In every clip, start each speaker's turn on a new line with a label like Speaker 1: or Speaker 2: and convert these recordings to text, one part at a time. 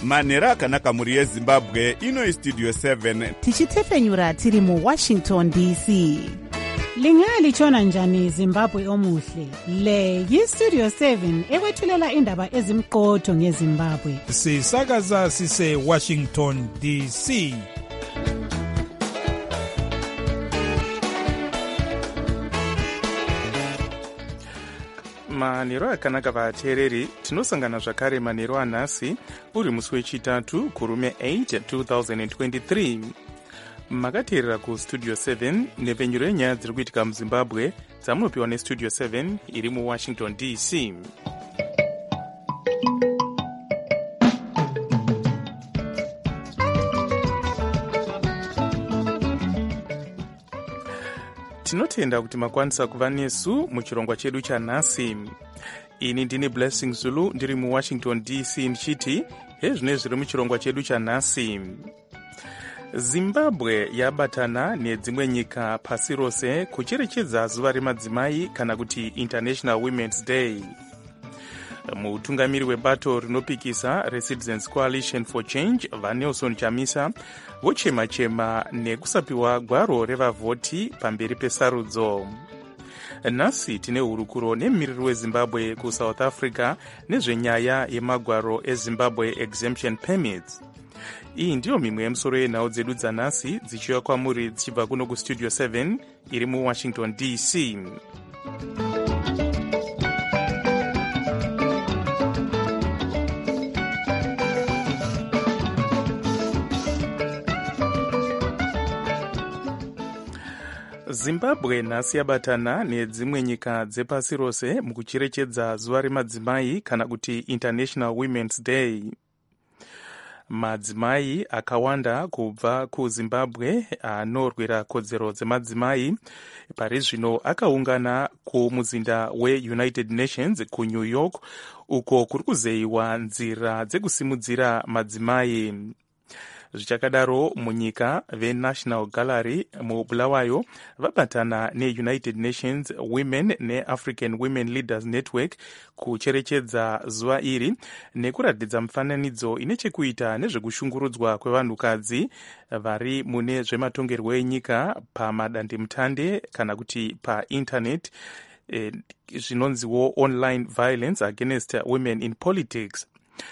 Speaker 1: manhero akanaka mhuri yezimbabwe. Ino istudio 7
Speaker 2: tichitefenyura tiri muWashington DC.
Speaker 3: Lingalitshona njani Zimbabwe omuhle? Le yistudio 7 ekwethulela indaba ezimqotho ngeZimbabwe.
Speaker 4: Sisakaza sise Washington DC.
Speaker 5: Manhero akanaka vateereri, tinosangana zvakare manhero anhasi uri musi wechitatu kurume 8 2023. Makateerera kustudio 7 nepfenyuro yenyaya dziri kuitika muZimbabwe dzamunopiwa nestudio 7 iri muWashington DC. Tinotenda kuti makwanisa kuva nesu muchirongwa chedu chanhasi. Ini ndini Blessing Zulu ndiri muWashington DC ndichiti hezvine zviri muchirongwa chedu chanhasi. Zimbabwe yabatana nedzimwe nyika pasi rose kucherechedza zuva remadzimai kana kuti International Women's Day. Mutungamiri webato rinopikisa reCitizens Coalition for Change vaNelson Chamisa vochema-chema nekusapiwa gwaro revavhoti pamberi pesarudzo. Nhasi tine hurukuro nemumiriri weZimbabwe kuSouth Africa nezvenyaya yemagwaro eZimbabwe Exemption Permits. Iyi ndiyo mimwe yemusoro yenhau dzedu dzanhasi dzichiuya kwamuri dzichibva kuno kustudio 7 iri muWashington DC. Zimbabwe nhasi yabatana nedzimwe nyika dzepasi rose mukucherechedza zuva remadzimai kana kuti International Women's Day. Madzimai akawanda kubva kuZimbabwe anorwira kodzero dzemadzimai pari zvino akaungana kumuzinda weUnited Nations kuNew York uko kuri kuzeyiwa nzira dzekusimudzira madzimai. Zvichakadaro munyika veNational Gallery muBulawayo vabatana neUnited Nations Women neAfrican Women Leaders Network kucherechedza zuva iri nekuratidza mufananidzo ine chekuita nezvekushungurudzwa kwevanhukadzi vari mune zvematongerwo enyika pamadandemutande kana kuti painternet, zvinonziwo online violence against women in politics.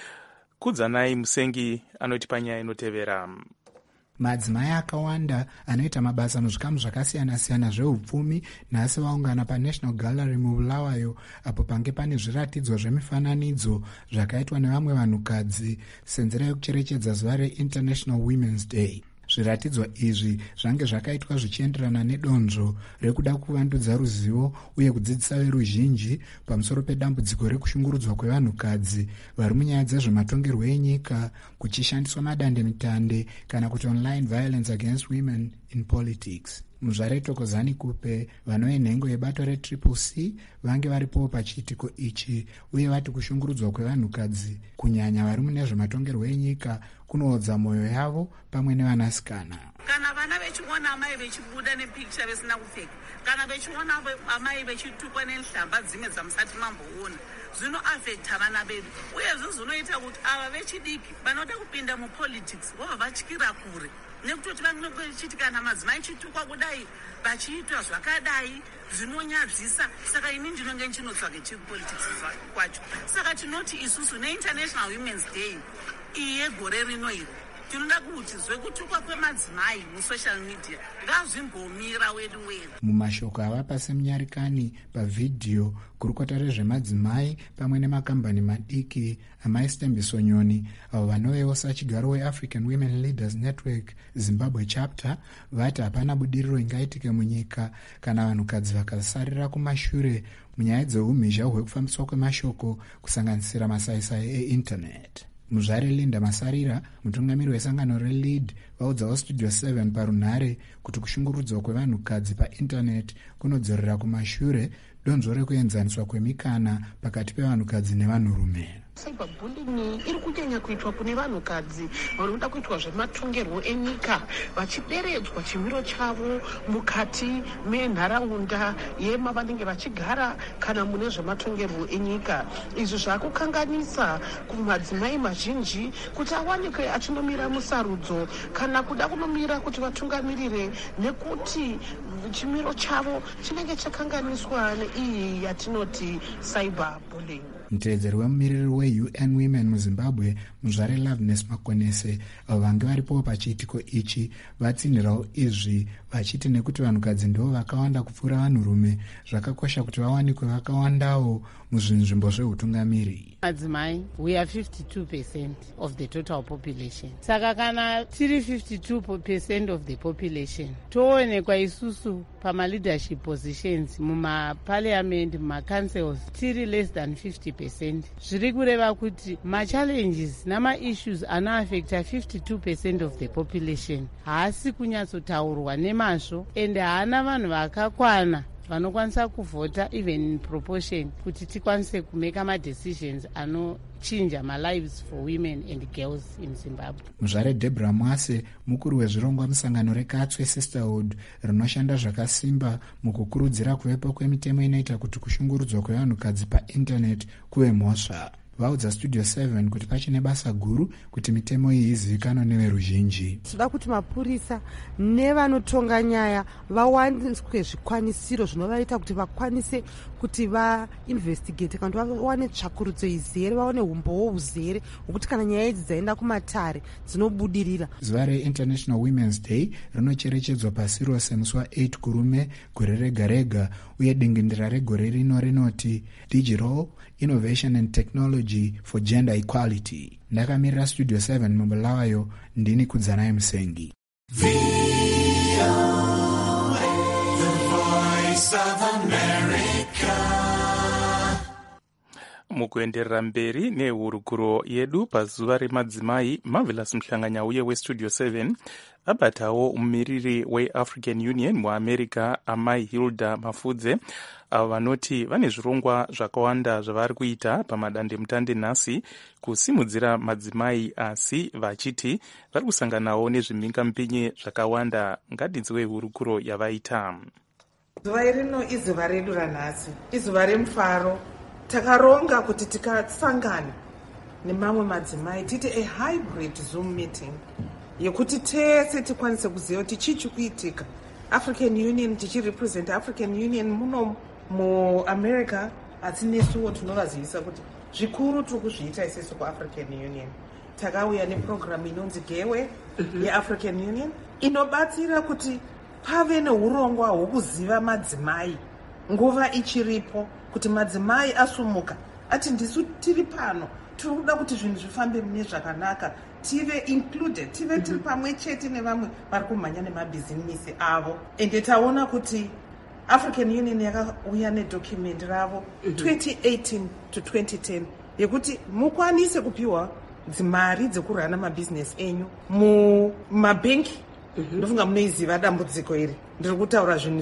Speaker 5: Kudzanai Musengi anoti panyaya inotevera.
Speaker 6: Madzimai akawanda anoita mabasa muzvikamu zvakasiyana-siyana zveupfumi nhasi vaungana paNational Gallery muBulawayo apo pange pane zviratidzo zvemifananidzo zvakaitwa nevamwe vanhukadzi senzira yekucherechedza zuva reInternational Women's Day. Zviratidzwa izvi zvange zvakaitwa zvichienderana nedonzvo rekuda kuvandudza ruzivo uye kudzidzisa veruzhinji pamusoro pedambudziko rekushungurudzwa kwevanhukadzi vari munyaya dzezvematongerwo enyika kuchishandiswa madandemutande kana kuti online violence against women in politics. Muzvare Tokozani Kupe vanoenhengo yebato reCCC vange varipowo pachiitiko ichi uye vati kushungurudzwa kwevanhukadzi kunyanya vari mune zvematongerwo enyika kunoodza mwoyo yavo pamwe nevanasikana.
Speaker 7: Kana vana vechiona amai vechibuda nepikicha vesina kupfeka, kana vechiona amai vechitukwa nenhlamba dzimwe dzamusati mamboona, zvinoafekta vana vedu uye zvinoita kuti ava vechidiki vanoda kupinda mupolitics vobva vatyira kure nekutoti vanongechiti kana madzimai chitukwa kudai vachiitwa zvakadai zvinonyadzisa. Saka ini ndinonge ndichinotsvage chipolitics kwacho. Saka tinoti isusu neInternational Women's Day iyi yegore rino iri tinoda kuti zvekutukwa kwemadzimai musocial media ngazvimbomira wedu.
Speaker 6: Mumashoko avapa semunyarikani pavhidhiyo gurukota rezvemadzimai pamwe nemakambani madiki amaistembiso nyoni avo vanovewo sachigaro weAfrican Women Leaders Network Zimbabwe chapter vati hapana budiriro ingaitike munyika kana vanhukadzi vakasarira kumashure munyaya dzeumhizha hwekufambiswa kwemashoko kusanganisira masaisai einternet. Muzvare Linda Masarira, mutungamiri wesangano reLead, vaudzawo Studio 7 parunhare kuti kushungurudzwa kwevanhukadzi painternet kunodzorera kumashure donzvo rekuenzaniswa kwemikana pakati pevanhukadzi nevanhurume.
Speaker 7: Cyberbullying iri kunyanya kuitwa kune vanhukadzi vanoda kuitwa zvematongerwo enyika vachideredzwa chimiro chavo mukati menharaunda yemavanenge vachigara kana mune zvematongerwo enyika. Izvi zvakukanganisa kumadzimai mazhinji kuti awanikwe achinomira musarudzo kana kuda kunomira kuti vatungamirire nekuti chimiro chavo chinenge chakanganiswa neiyi yatinoti cyberbullying.
Speaker 6: Mutevedzeri wemumiriri weUN Women muZimbabwe muzvare Loveness Makonese vange varipo pachiitiko ichi vatsinhirawo izvi vachiti nekuti vanhukadzi ndivo vakawanda kupfuura vanhurume zvakakosha kuti vawanikwe vakawandawo muzvinzvimbo zveutungamiri.
Speaker 8: Madzimai, we are 52% of the total population. Saka kana tiri 52% of the population, toonekwa isusu pama-leadership positions muma-parliament, muma-councils, tiri less than 50%. Zviri kureva kuti ma-challenges nama-issues anoaffecta 52% of the population haasi kunyatsotaurwa nemazvo ende haana vanhu vakakwana vanokwanisa kuvhota even in proportion kuti tikwanise kumeka ma-decisions anochinja ma-lives for women and girls in Zimbabwe.
Speaker 6: Muzvare Deborah Mwase mukuru wezvirongwa musangano reKatswe Sisterhood rinoshanda zvakasimba mukukurudzira kuvepo kwemitemo inoita kuti kushungurudzwa kwevanhukadzi paindaneti kuve mhosva. Vaudza Studio 7 kuti pachine basa guru kuti mitemo iyi izivikanwe neveruzhinji.
Speaker 9: Tinoda kuti mapurisa nevanotonga nyaya vawaniswe zvikwanisiro zvinovaita kuti vakwanise kuti vainvestigate kana kuti vawane tsvakurudzo izere, vaone umbowo uzere hwekuti kana nyaya idzi dzaenda kumatare dzinobudirira. Zuva reInternational Women's Day rinocherechedzwa pasi rose musi wa8 kurume gore rega rega, uye dingindira regore rino rinoti Digital Innovation and Technology for Gender Equality. Ndakamirira Studio 7 mubulawayo, ndini Kudzanai Musengi.
Speaker 5: Mukuenderera mberi nehurukuro yedu pazuva remadzimai, Marvelous Mhlanganya uye weStudio 7 abatawo mumiriri weAfrican Union muAmerica amai Hilda Mafudze, avo vanoti vane zvirongwa zvakawanda zvavari kuita pamadandemutande nhasi kusimudzira madzimai, asi vachiti vari kusanganawo nezvimhingamupinyi zvakawanda. Ngadinzwe hurukuro yavaita.
Speaker 10: Zuva rino izuva redu ranhasi, izuva remufaro. Takaronga kuti tikasangana nemamwe madzimai titi a hybrid Zoom meeting yekuti tese tikwanise kuziva kuti chichi kuitika. African Union tichirepresent African Union muno muAmerica, asi nesuwo tinovazivisa kuti zvikuru tiri kuzviita isusu kuAfrican Union. Takauya neprogramu inonzi Gewe yeAfrican Union inobatsira kuti pave neurongwa hwokuziva madzimai nguva ichiripo, kuti madzimai asumuka ati ndisu tiri pano, tiri kuda kuti zvinhu zvifambe mune zvakanaka, tive included, tive tiri pamwe chete nevamwe vari kumhanya nemabhizinisi avo. Ende taona kuti African Union yakauya nedocument ravo 2018 to 2010 yekuti mukwanise kupiwa dzimari dzekurana mabhizinesi enyu mumabhenki. Ndofunga munoiziva dambudziko iri. Ndiri kutaura zvinhu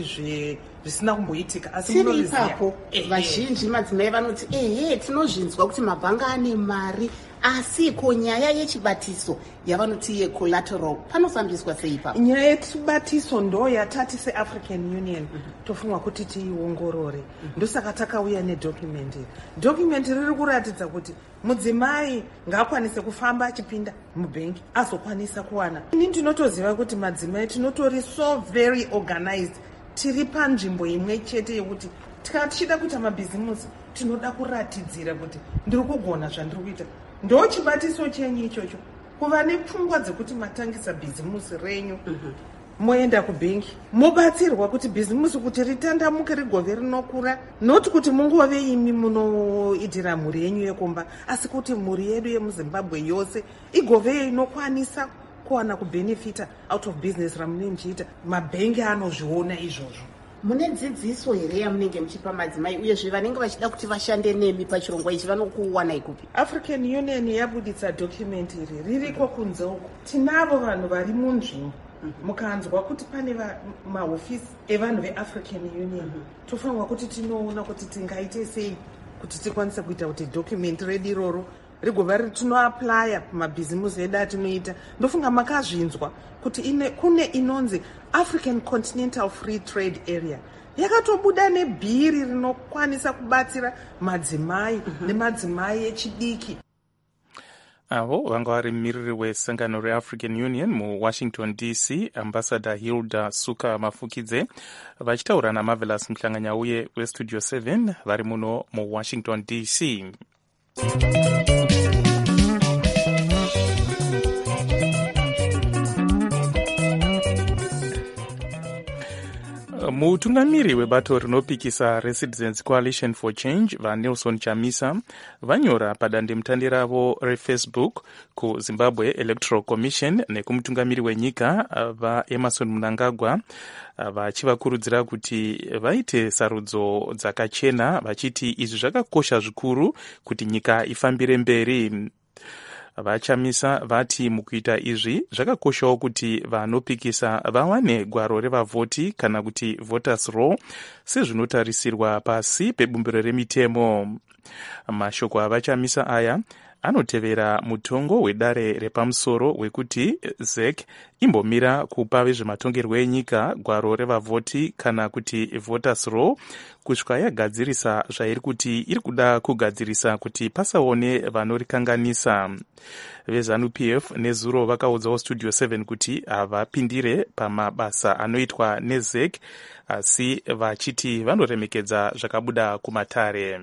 Speaker 10: zvisina kumboitika, asi munoziva.
Speaker 2: Vazhinji madzimai vanoti tinozvinzwa kuti mabhanga ane mari, asi ko nyaya yechibatiso yavanoti ye-collateral panofambiswa sei ipapo?
Speaker 10: Nyaya yechibatiso ndo yatati seAfrican Union tofunga kuti tiiongorore. Ndosaka takauya nedocument iri. Document riri kuratidza kuti mudzimai ngaakwanise kufamba achipinda mubhenki azokwanisa kuwana. Ini ndinotoziva kuti madzimai tinotori so very organized, tiri panzvimbo imwe chete yekuti tichida kuita mabhizimusi tinoda kuratidzira kuti ndiri kugona zvandiri kuita. Ndo chibatiso chenyu ichocho, kuva nepfungwa dzekuti matangisa bhizimusi renyu moenda kubhenki mobatsirwa kuti bhizimusi kuti ritandamuke rigove rinokura, noti kuti mungove imi munoitira mhuri yenyu yekumba, asi kuti mhuri yedu yemuZimbabwe yose igove inokwanisa kuwana kubenefita out of business ramunenge muchiita. Mabhengi anozviona izvozvo.
Speaker 2: Mune dzidziso here yamunenge muchipa madzimai, uyezve vanenge vachida kuti vashande nemi pachirongwa ichi vanokuwanai kupi?
Speaker 10: African Union yabuditsa document iri ririko kunze uko. Tinavo vanhu vari munzvimbo. Mukanzwa kuti pane mahofisi evanhu veAfrican Union, tofanirwa kuti tinoona kuti tingaite sei kuti tikwanise kuita kuti document redu iroro rigova tinoaplya pamabhizimusi edu atinoita. Ndofunga makazvinzwa kuti kune inonzi African Continental Free Trade Area yakatobuda nebhiri rinokwanisa kubatsira madzimai nemadzimai echidiki.
Speaker 5: avo vanga vari mumiriri wesangano reafrican union muwashington dc, ambassador Hilda Suka Mafukidze vachitaura naMarvelous Mhlanganyauye westudio 7 vari muno muwashington dc. Mutungamiri webato rinopikisa reCitizens Coalition for Change vaNelson Chamisa vanyora padandemutande ravo reFacebook kuZimbabwe Electoral Commission nekumutungamiri wenyika vaEmerson Mnangagwa vachivakurudzira kuti vaite sarudzo dzakachena, vachiti izvi zvakakosha zvikuru kuti nyika ifambire mberi. VaChamisa vati mukuita izvi zvakakoshawo kuti vanopikisa vawane gwaro revavhoti kana kuti voters roll sezvinotarisirwa pasi pebumbiro remitemo. Mashoko avaChamisa aya anotevera mutongo wedare repamusoro wekuti ZEC imbomira kupa vezvematongerwo enyika gwaro revavhoti kana kuti voters roll kusvika yagadzirisa zvairi kuti iri kuda kugadzirisa kuti pasaone vanorikanganisa. VeZANU-PF nezuro vakaudzawo studio 7 kuti havapindire pamabasa anoitwa neZEC asi vachiti vanoremekedza zvakabuda kumatare.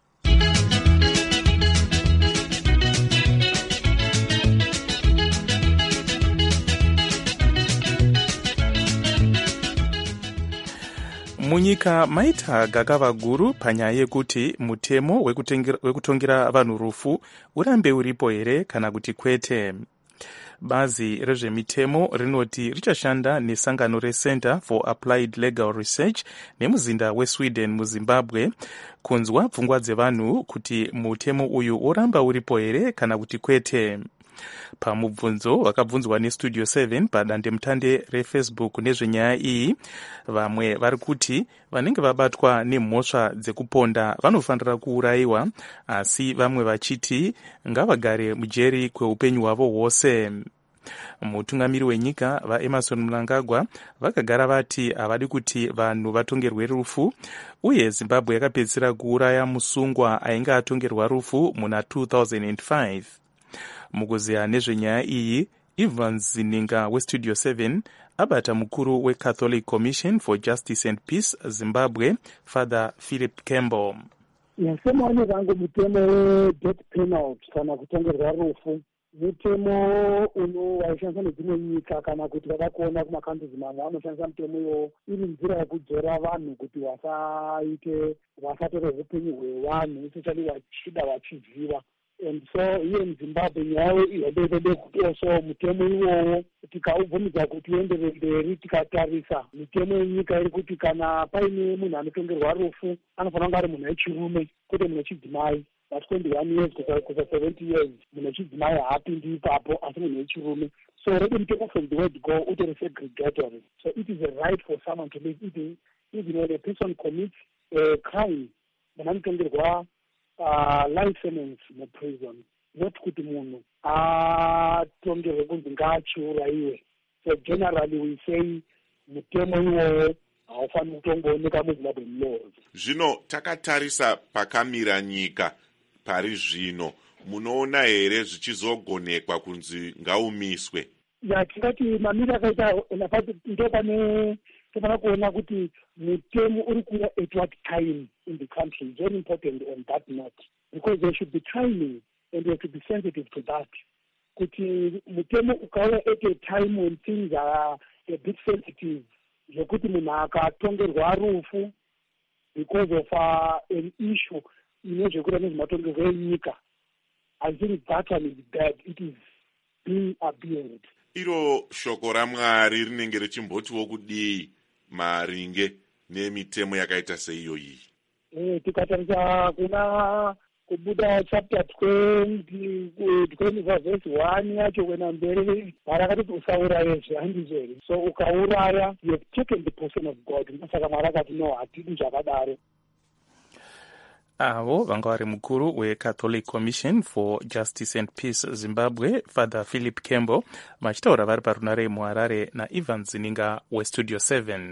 Speaker 5: Munyika maita gakava guru panyaya yekuti mutemo wekutongera vanhu rufu urambe uripo here kana kuti kwete. Bazi rezvemitemo rinoti richashanda nesangano reCenter for Applied Legal Research nemuzinda weSweden muZimbabwe kunzwa pfungwa dzevanhu kuti mutemo uyu uramba uripo here kana kuti kwete. Pamubvunzo vakabvunzwa nestudio 7 padandemutande reFacebook nezvenyaya iyi, vamwe vari kuti vanenge vabatwa nemhosva dzekuponda vanofanira kuurayiwa, asi vamwe vachiti ngavagare mujeri kweupenyu hwavo hwose. Mutungamiri wenyika vaEmerson Mnangagwa vakagara vati havadi kuti vanhu vatongerwe rufu, uye Zimbabwe yakapedzisira kuuraya musungwa ainge atongerwa rufu muna 2005. Mukuziya nezvenyaya iyi, Ivan Zininga westudio 7 abata mukuru weCatholic Commission for Justice and Peace Zimbabwe, Father Philip Campbell.
Speaker 11: Semaone vangu mutemo we-death penalty kana kutongerwa rufu mutemo waishandiswa nedzimwe nyika kana kuti vadakuona kumakandizi mamwe vanoshandisa mutemo iwo iri nzira yekudzora vanhu kuti vasatore upenyu hwevanhu especially vachida vachiziva. And so here in Zimbabwe nyayo ihobebe kuti also mutemo iwowo tikaubvumidza kuti uendere mberi tikatarisa mitemo yenyika iri kuti kana paine munhu anotongerwa rufu anofanira kunge ari munhu wechirume kwete munhu wechidzimai. But 21 years kusa 70 years munhu wechidzimai haapindi ipapo asi munhu wechirume. So already mutemo from the word go utori segregatory. So it is a right for someone to live even when a person commits a crime. Munhu anotongerwa life sentence muprison, not kuti munhu atongerwe kunzi ngaachiurayiwe. So generally we say mutemo iwowo haufaniri kutongooneka muZimbabwe laws.
Speaker 1: Zvino takatarisa pakamira nyika pari zvino, munoona here zvichizogonekwa kunzi ngaumiswe?
Speaker 11: Tingati mamira akaita ndo pane tofanira kuona kuti mutemo uri kuuya at what time in the country is very important on that note, because there should be timing and we have to be sensitive to that. Kuti mutemo ukauya at a time when things are a bit sensitive, zvekuti munhu akatongerwa rufu because of an issue inezvekuita nezvematongerwo enyika, I think that one is bad. It is being abused.
Speaker 1: Iro shoko raMwari rinenge richimbotiwo kudii maringe nemitemo yakaita seiyoyi?
Speaker 11: Tikatarisa kuna kubuda chapter 20 verse 1 yacho kwena mberi varakati usauraye handizveri. So ukauraya you have taken the person of God. Saka Mwari akati no, hatidi zvakadaro.
Speaker 5: avo vanga vari mukuru weCatholic Commission for Justice and Peace Zimbabwe, Father Philip Kembo, vachitaura vari parunare muHarare naIvan Zininga weStudio 7.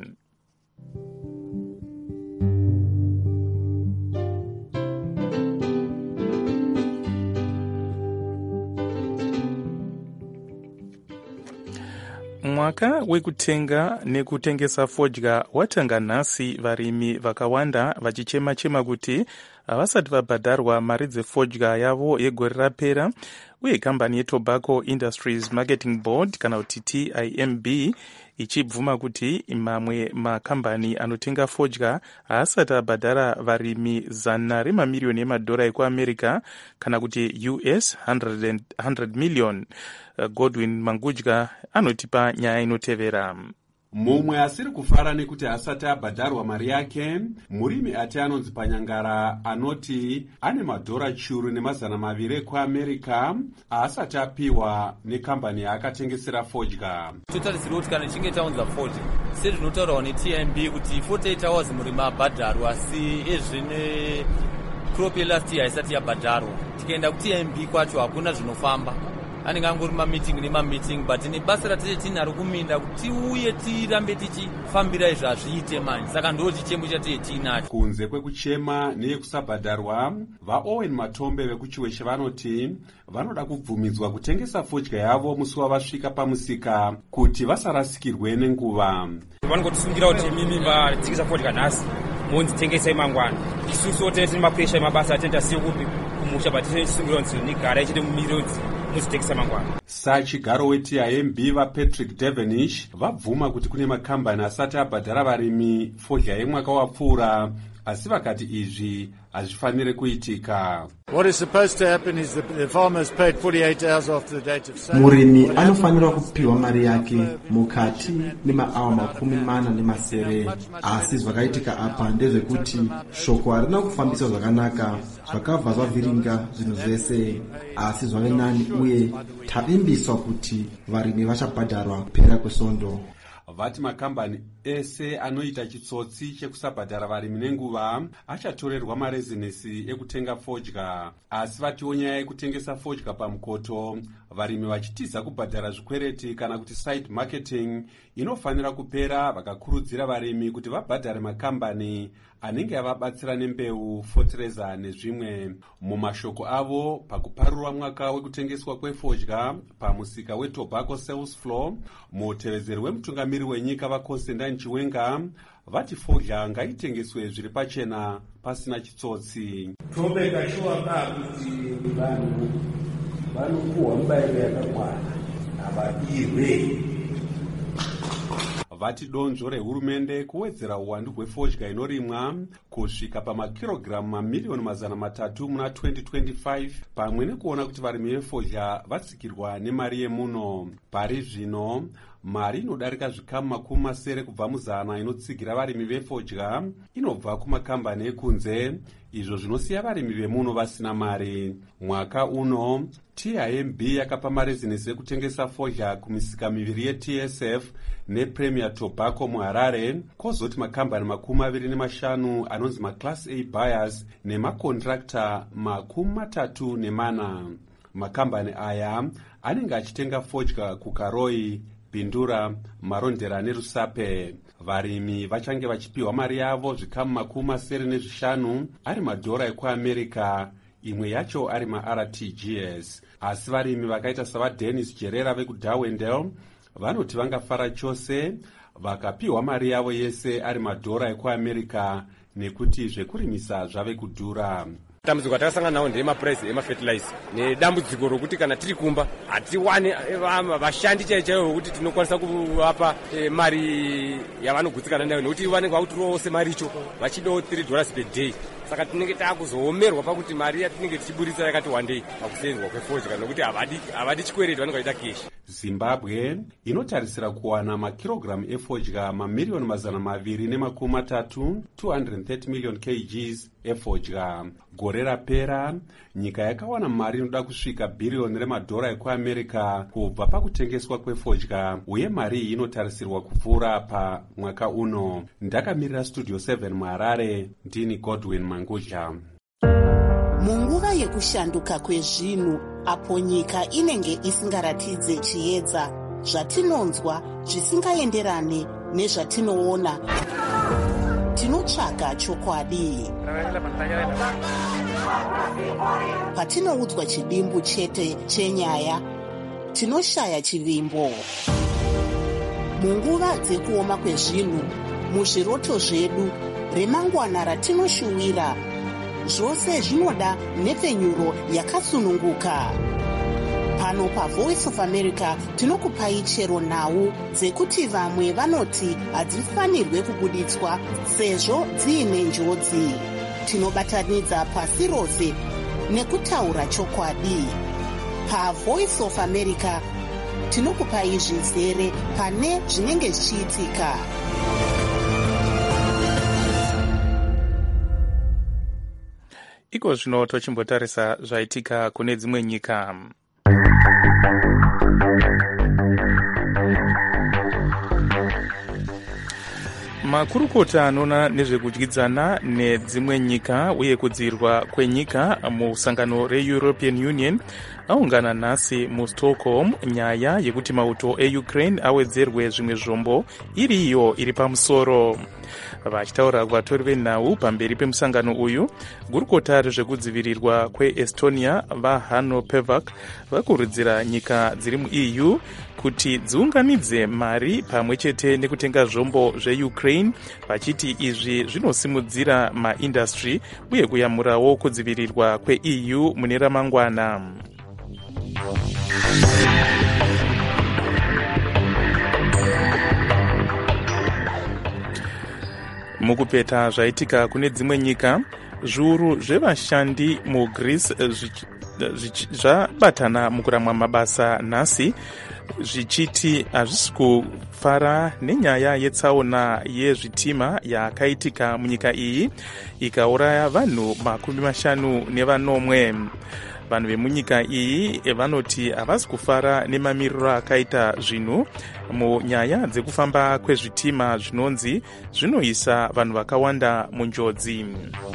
Speaker 5: Mwaka wekutenga nekutengesa fodya watanga nhasi, varimi vakawanda vachichema-chema kuti havasati vabhadharwa mari dzefodya yavo yegore rapera, uye kambani yeTobacco Industries Marketing Board kana kuti TIMB ichibvuma kuti mamwe makambani anotenga fodya haasati abhadhara varimi $100 mamiliyoni ekuAmerica kana kuti US 100 million. Godwin Mangudya anotipa nyaya inotevera.
Speaker 12: Mumwe asiri kufara nekuti asati abhadharwa mari yake, murimi ati anonzi Panyangara anoti ane madhora churu ne200 ekuAmerica asati apiwa nekambani yaakatengesera fodya.
Speaker 13: Totarisirwa kuti kana ichinge taunza fodya, sezvinotaurwa neTMB kuti 48 hours murimi abhadharwa, asi ezvine crop last year haisati yabhadharwa. Tikaenda kuTMB kwacho hakuna zvinofamba. Anenge angori mameeting but nebasa ratete tinaro kuminda kuti uye tirambe tichifambira izvo hazviite manje, saka ndo chichemo chatete tinacho.
Speaker 12: Kunze kwekuchema neyekusabhadharwa, vaOwen Matombe vekuchiweshe vanoti vanoda kubvumidzwa kutengesa fodya yavo musi wavasvika pamusika kuti vasarasikirwe nenguva.
Speaker 14: Vanongotisungira kuti mimi vatengesa fodya nhasi monzitengesai mangwana. Isusu tese tine mapresha emabasa atenda siyo kupi kumusha, but tisungira kuti nigara ichite mumirodzi muzitekesa mangwana.
Speaker 12: Sachigaro weTIMB vaPatrick Devenish vabvuma kuti kune makambani asati abhadhara varimi fodya yemwaka wapfuura, asi vakati izvi hazvifanire kuitika.
Speaker 15: What is supposed to happen is the farmer is paid 48 hours after the date of sale.
Speaker 16: Murimi anofanira kupiwa mari yake mukati nemaawa 47, asi zvakaitika apa ndezvekuti shoko harina kufambiswa zvakanaka, zvakabva zvavhiringa zvinhu zvese, asi zvave nani uye tavimbiswa kuti varimi vachabhadharwa kupera kwesvondo.
Speaker 12: Vati makambani ese anoita chitsotsi chekusabhadhara varimi nenguva achatorerwa marezinesi ekutenga fodya, asi vatiwo nyaya yekutengesa fodya pamukoto, varimi vachitiza kubhadhara zvikwereti kana kuti side marketing inofanira kupera, vakakurudzira varimi kuti vabhadhare makambani anenge avabatsira nembeu, fotereza nezvimwe. Mumashoko avo pakuparura mwaka wekutengeswa kwefodya pamusika weTobacco Sales Floor, mutevezeri wemutungamiri wenyika vaConstantine Chiwenga vati fodya ngaitengeswe zviri pachena pasina chitsotsi.
Speaker 17: Tobeka shuwa kuti vanhu vanopuwa mubayiro yakakwana avadirwe.
Speaker 12: Vati donzvo rehurumende kuwedzera uwandu hwefodya inorimwa kusvika pamakirogiramu mamiliyoni 300 muna 2025, pamwe nekuona kuti varimi vefodya vatsikirwa nemari yemuno. Pari zvino mari inodarika zvikamu 70 kubva mu100 inotsigira varimi vefodya inobva kumakambani ekunze, izvo zvinosiya varimi vemuno vasina mari. Mwaka uno TIMB yakapa marezinesi ekutengesa fodya kumisika miviri yeTSF nePremier Tobacco muHarare, kozoti makambani 25 anonzi maClass A buyers nemakontrakta 34. Makambani aya anenge achitenga fodya kuKaroi, Bindura, Marondera neRusape. Varimi vachange vachipiwa mari yavo zvikamu 75 ari madhora ekuAmerica, imwe yacho ari maRTGS. Asi varimi vakaita savaDennis Jerera vekuDarwendale vanoti vangafara chose vakapiwa mari yavo yese ari madhora ekuAmerica, nekuti zvekurimisa zvave kudhura.
Speaker 14: Dambudziko takasangana nawo ndemapuraizi emafertilizer nedambudziko rokuti kana tiri kumba hatiwani vashandi chaivo kuti tinokwanisa kuvapa mari yavanogutsikana nayo, nekuti vanenge vakutirowa wose mari icho vachidawo $3 per day. Saka tinenge taakuzoomerwa pakuti mari yatinenge tichiburisa yakati wandei pakusenzwa kwefodya, nokuti havadi chikwereti, vanenge vaida keshi.
Speaker 12: Zimbabwe inotarisira kuwana makirogiramu efodya mamiliyoni 230, 230 million kgs efodya. Gore rapera nyika yakawana mari inoda kusvika $1 billion ekuAmerica kubva pakutengeswa kwefodya, uye mari iyi inotarisirwa kupfuura pa mwaka uno. Ndakamirira Studio 7 muHarare, ndini Godwin Mangudya.
Speaker 2: munguva yekushanduka kwezvinhu apo nyika inenge isingaratidze chiedza, zvatinonzwa zvisingaenderane nezvatinoona, tinotsvaga chokwadi. Patinoudzwa chidimbu chete chenyaya, tinoshaya chivimbo. Munguva dzekuoma kwezvinhu, muzviroto zvedu, remangwana ratinoshuwira, zvose zvinoda nhepfenyuro yakasununguka. Pano paVoice of America tinokupai chero nhau dzekuti vamwe vanoti hadzifanirwe kubuditswa sezvo dziine njodzi. Tinobatanidza pasi rose nekutaura chokwadi. PaVoice of America tinokupai zvizere pane zvinenge zvichiitika.
Speaker 5: Iko zvino tochimbotarisa zvaitika kune dzimwe nyika. Makurukota anoona nezvekudyidzana nedzimwe nyika uye kudzirwa kwenyika musangano reEuropean Union aungana nhasi muStockholm nyaya yekuti mauto eUkraine awedzerwe zvimwe zvombo iriyo iri pamusoro. Vachitaura kuvatori venhau pamberi pemusangano uyu, gurukota rezvekudzivirirwa kweEstonia vaHanno Pevak vakurudzira nyika dziri muEU kuti dziunganidze mari pamwe chete nekutenga zvombo zveukraine, vachiti izvi zvinosimudzira maindastry uye kuyamurawo kudzivirirwa kweEU mune ramangwana. Mukupeta zvaitika kune dzimwe nyika, zviuru zvevashandi muGreece zvabatana mukuramwa mabasa nhasi, zvichiti hazvisi kufara nenyaya yetsaona yezvitima yakaitika munyika iyi ikauraya vanhu 50. Vanhu vemunyika iyi vanoti havasi kufara nemamiriro akaita zvinhu munyaya dzekufamba kwezvitima zvinonzi zvinoisa vanhu vakawanda munjodzi.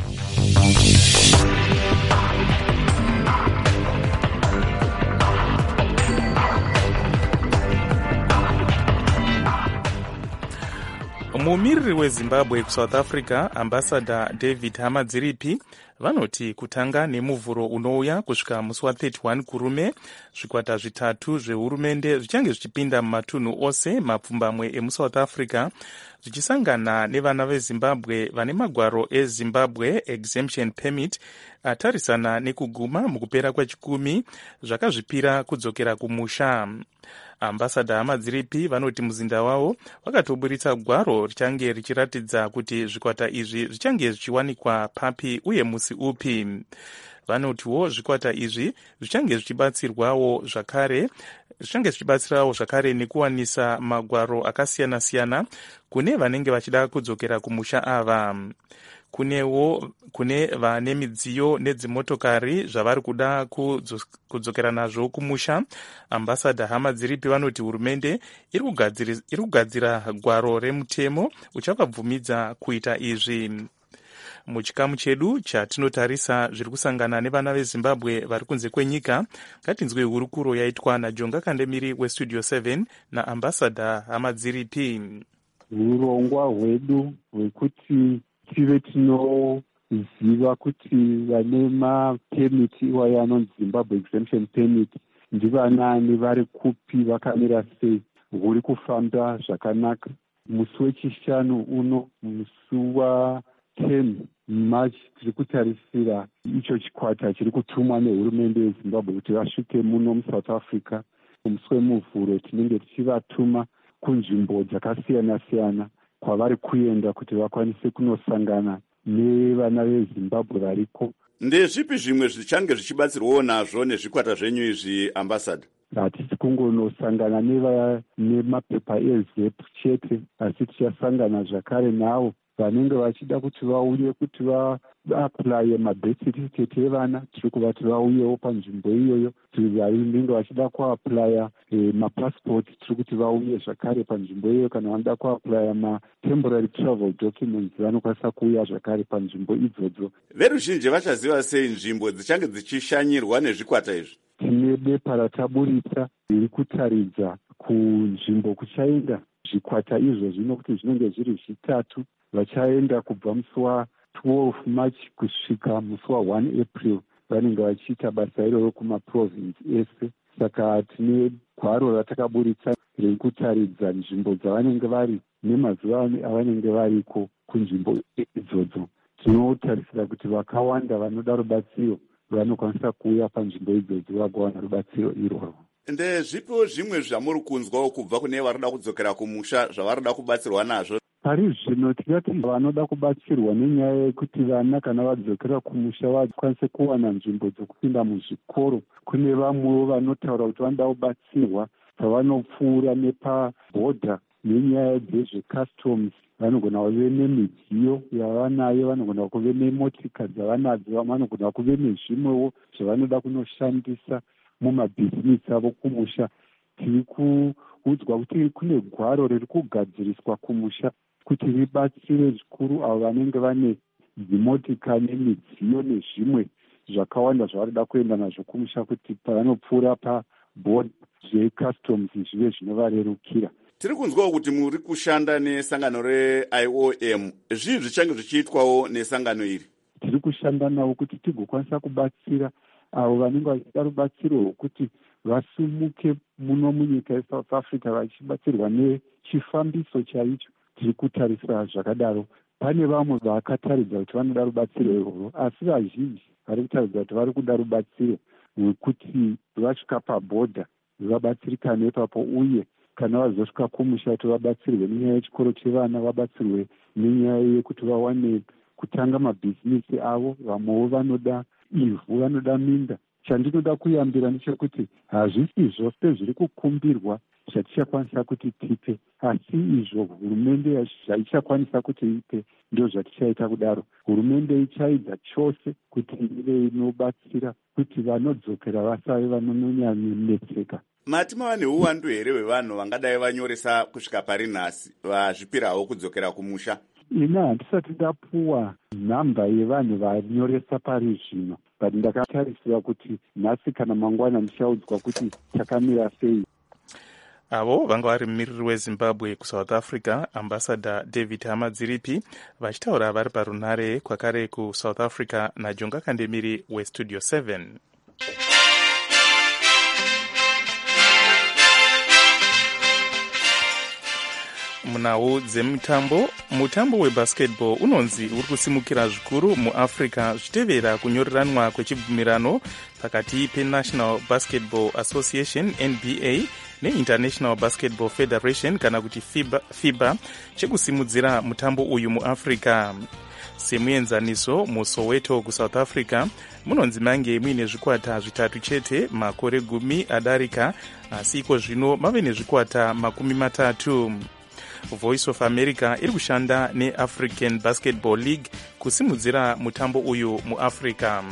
Speaker 5: Mumiriri weZimbabwe kuSouth Africa, Ambassador David Hamadziripi, vanoti kutanga nemuvhuro unouya kusvika musi wa31 kurume, zvikwata zvitatu zvehurumende zvichange zvichipinda mumatunhu ose mapfumbamwe emuSouth Africa, zvichisangana nevana veZimbabwe vane magwaro eZimbabwe Exemption Permit atarisana nekuguma mukupera kwechikumi zvakazvipira kudzokera kumusha. Ambassador Hamadziripi vanoti muzinda wavo vakatoburitsa gwaro richange richiratidza kuti zvikwata izvi zvichange zvichiwanikwa papi uye musi upi. Vanotiwo zvikwata izvi zvichange zvichibatsirawo zvakare nekuwanisa magwaro akasiyana-siyana kune vanenge vachida kudzokera kumusha ava. Kune vane midziyo nedzimotokari zvavari kuda kudzokera nazvo kumusha, Ambassador Hamadziripi vanoti hurumende iri kugadzira gwaro remutemo uchavabvumidza kuita izvi. Muchikamu chedu chatinotarisa zviri kusangana nevana veZimbabwe vari kunze kwenyika, ngatinzwe hurukuro yaitwa naJonga Kandemiri weStudio 7 naAmbassador Hamadziripi.
Speaker 18: Urongwa hwedu hwekuti tive tinoziva kuti vane mapemiti iwayo anonzi Zimbabwe Exemption Permit ndivanani, vari kupi, vakamira sei, huri kufamba zvakanaka. Musi wechishanu uno, musi wa10 March, tiri kutarisira icho chikwata chiri kutumwa nehurumende yeZimbabwe kuti vasvike muno muSouth Africa. Musi wemuvhuro tinenge tichivatuma kunzvimbo dzakasiyana-siyana kwavari kuenda kuti vakwanise kunosangana nevana veZimbabwe variko.
Speaker 1: Ndezvipi zvimwe zvichange zvichibatsirwawo nazvo nezvikwata zvenyu izvi, Ambassador?
Speaker 18: Hatisi kungonosangana nemapepa eZEP chete, asi tichasangana zvakare navo vanenge vachida kuti vauye kuti vaaplaye mabirth certificate evana, tiri kuvati vauyewo panzvimbo iyoyo. Vanenge vachida kuaplaya mapassport, tiri kuti vauye zvakare panzvimbo iyoyo. Kana vanoda kuaplaya matemporary travel documents, vanokwanisa kuuya zvakare panzvimbo idzodzo.
Speaker 1: Veruzhinji vachaziva sei nzvimbo dzichange dzichishanyirwa nezvikwata izvi?
Speaker 18: Tine bepa rataburitsa riri kutaridza kunzvimbo kuchaenda zvikwata izvozvi, nokuti zvinenge zviri zvitatu. Vachaenda kubva musi wa12 March kusvika musi wa1 April, vanenge vachiita basa iroro kumaprovince ese. Saka tine gwaro ratakaburitsa riri kutaridza nzvimbo dzavanenge vari nemazuva avanenge variko kunzvimbo idzodzo. Tinotarisira kuti vakawanda vanoda rubatsiro vanokwanisa kuuya panzvimbo idzodzo vagowana rubatsiro iroro.
Speaker 1: Ndezvipo zvimwe zvamuri kunzwawo kubva kune varida kudzokera kumusha zvavarida kubatsirwa nazvo?
Speaker 18: Pari zvino tikati vanoda kubatsirwa nenyaya yekuti vana kana vadzokera kumusha vakwanise kuwana nzvimbo dzokupinda muzvikoro. Kune vamwewo vanotaura kuti vanoda kubatsirwa pavanopfuura nepabhodha nenyaya dzezvecustoms. Vanogona kuve nemidziyo yavanayo, vanogona kuve nemotika dzavanadzo, vanogona kuve nezvimwewo zvavanoda kunoshandisa mumabhizinisi avo kumusha. Tiri kuudzwa kuti kune gwaro riri kugadziriswa kumusha kuti ribatsire zvikuru avo vanenge vane dzimotika nemidziyo nezvimwe zvakawanda zvavarida kuenda nazvo kumusha, kuti pavanopfuura pabhodha zvecustoms zvive zvinovarerukira.
Speaker 1: Tiri kunzwawo kuti muri kushanda nesangano reIOM. Zvii zvichange zvichiitwawo nesangano iri?
Speaker 18: Tiri kushanda navo kuti tigokwanisa kubatsira avo vanenge vachida rubatsiro rwokuti vasumuke muno munyika yeSouth Africa vachibatsirwa nechifambiso chaicho. Tiri kutarisira zvakadaro. Pane vamwe vakataridza kuti vanoda rubatsiro irworwo, asi vazhinji vari kutaridza kuti vari kuda rubatsiro rwekuti vasvika pabhodha vabatsirikane ipapo, uye kana vazosvika kumusha kuti vabatsirwe nenyaya yechikoro chevana, vabatsirwe nenyaya yekuti vawane kutanga mabhizinisi avo. Vamwewo vanoda ivhu, vanoda minda. Chandinoda kuyambira ndechekuti hazvisi zvose zviri kukumbirwa zvatichakwanisa kuti tipe, asi izvo hurumende zvaichakwanisa kuti ipe ndio zvatichaita kudaro. Hurumende ichaidza chose kuti ive inobatsira kuti vanodzokera vasave vanonyanyanetseka.
Speaker 1: Mati mava neuwandu here hwevanhu vangadai vanyoresa kusvika pari nhasi vazvipirawo kudzokera kumusha?
Speaker 18: Ina handisati ndapuwa nhamba yevanhu vanyoresa pari zvino, but ndakatarisira kuti nhasi kana mangwana ndichaudzwa kuti takamira sei.
Speaker 5: Avo vanga vari mumiriri weZimbabwe kuSouth Africa, Ambassador David Hamadziripi, vachitaura vari parunhare kwakare kuSouth Africa naJonga Kandemiri weStudio 7. Munhau dzemutambo, mutambo webasketball unonzi uri kusimukira zvikuru muAfrica zvichitevera kunyoreranwa kwechibvumirano pakati peNational Basketball Association NBA neInternational Basketball Federation kana kuti FIBA chekusimudzira mutambo uyu muAfrica. Semuenzaniso muSoweto kuSouth Africa munonzi mange muine zvikwata zvitatu chete makore 10 adarika, asi iko zvino mave nezvikwata 30. Voice of America iri kushanda neAfrican Basketball League kusimudzira mutambo uyu muAfrica.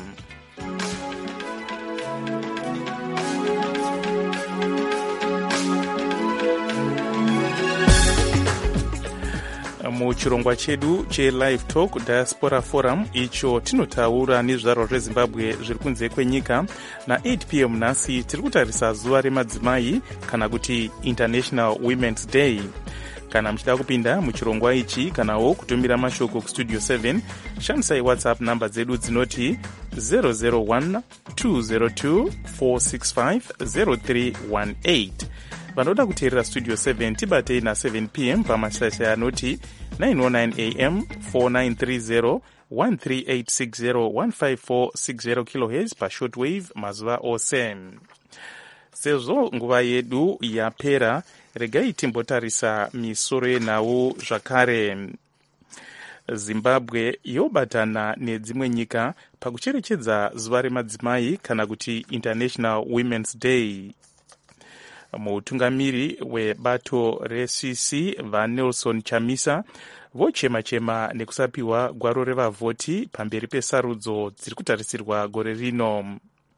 Speaker 5: Muchirongwa chedu cheLive Talk Diaspora Forum, icho tinotaura nezvizvarwa zveZimbabwe zviri kunze kwenyika, na8 p.m. nhasi tiri kutarisa zuva remadzimai kana kuti International Women's Day. Kana muchida kupinda muchirongwa ichi kanawo kutumira mashoko kuStudio 7, shandisai WhatsApp namba dzedu dzinoti 001 202 465 0318. Vanoda kuteerera Studio 7 tibatei na7 p.m. pamasasa anoti 909 am 4930 13860 15460 kHz pashortwave mazuva ose. Sezvo nguva yedu yapera, regai timbotarisa misoro yenhau zvakare. Zimbabwe yobatana nedzimwe nyika pakucherechedza zuva remadzimai kana kuti International Women's Day. Mutungamiri webato reCC vaNelson Chamisa vochema-chema nekusapiwa gwaro revavhoti pamberi pesarudzo dziri kutarisirwa gore rino.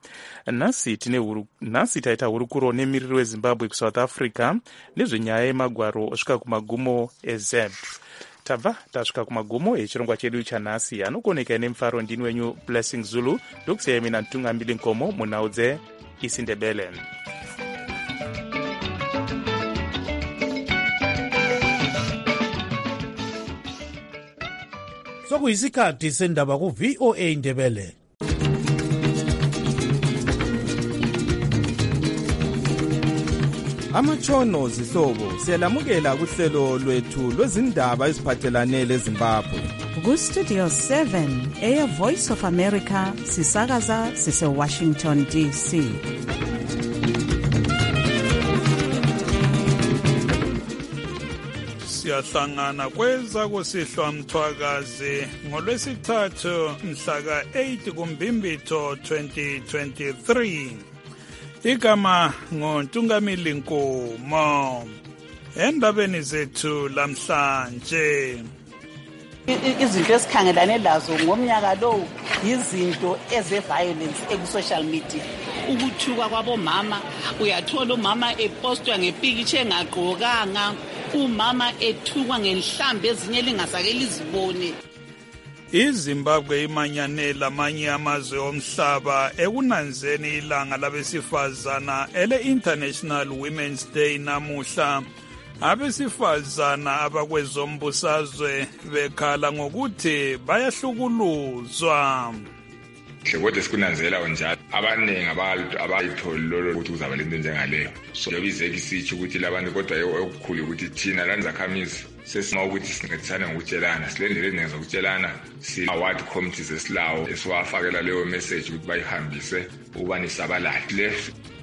Speaker 5: Nhasi taita hurukuro nemiriri wezimbabwe kusouth africa nezvenyaya yemagwaro osvika kumagumo ezeb. Tabva tasvika kumagumo echirongwa chedu chanhasi. Anokoneka nemufaro ndini wenyu Blessing Zulu, ndokusiyai mina Ntungamiri Nkomo munhau dzeIsindebele.
Speaker 19: Sokuyisikhathi sendaba ku-VOA Indebele.
Speaker 20: Amatshono zihlobo siyalamukela kuhlelo lwethu lwezindaba eziphathelane leZimbabwe.
Speaker 21: Ku-Studio 7 Air Voice of America sisakaza sise-Washington DC.
Speaker 4: Siyahlangana kweza kusihlwa mthwakazi ngolwesithathu mhla ka-8 kuMbimbitho 2023. Igama ngoNtungamili Nkomo. Endabeni zethu lamhlanje.
Speaker 2: Izinto esikhangelane lazo ngomnyaka lo izinto eze-violence eku-social media. Ukuthuka kwabomama, uyathola umama epostwa ngepikitshe engagqokanga, umama ethukwa ngenhlambi ezinye lingasake lizibone.
Speaker 4: iZimbabwe imanyane lamanye amazwe omhlaba ekunanzeni ilanga labesifazana ele-International Women's Day namuhla. Abesifazana abakwezombusazwe bekhala ngokuthi bayahlukuluzwa.
Speaker 22: Kodwa sikunanzela njalo abaningi abayitholi lolo ukuthi kuzaba lento njengaleyo. So yabizeke isithi ukuthi labantu kodwa okukhulu ukuthi thina lani zakhamizi sesima ukuthi sincedisane ngokutshelana silendele neza ukutshelana si-award committees esilawo esiwafakela leyo message ukuthi bayihambise ubani sabalale.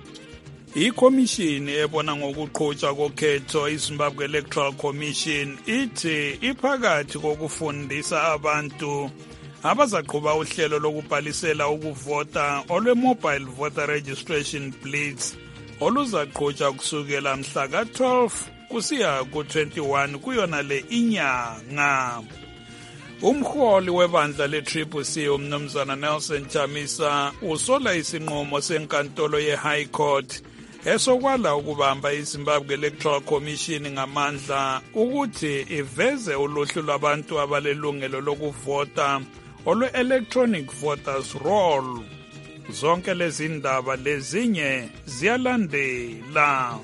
Speaker 4: Ikhomishini ebona ngokuqhutshwa kokhetho iZimbabwe Electoral Commission ithi iphakathi kokufundisa abantu abazaqhuba uhlelo lokubhalisela ukuvota olwe-Mobile Voter Registration Blitz oluzaqhutshwa kusukela mhla ka-12 kusiya ku-21 kuyona le inyanga. Umholi webandla le-CCC umnumzana Nelson Chamisa usola isinqumo senkantolo ye-High Court esokwala ukubamba iZimbabwe Electoral Commission ngamandla ukuthi iveze uluhlu lwabantu abalelungelo lokuvota olwe-Electronic Voters Roll. Zonke lezi ndaba lezinye ziyalandela.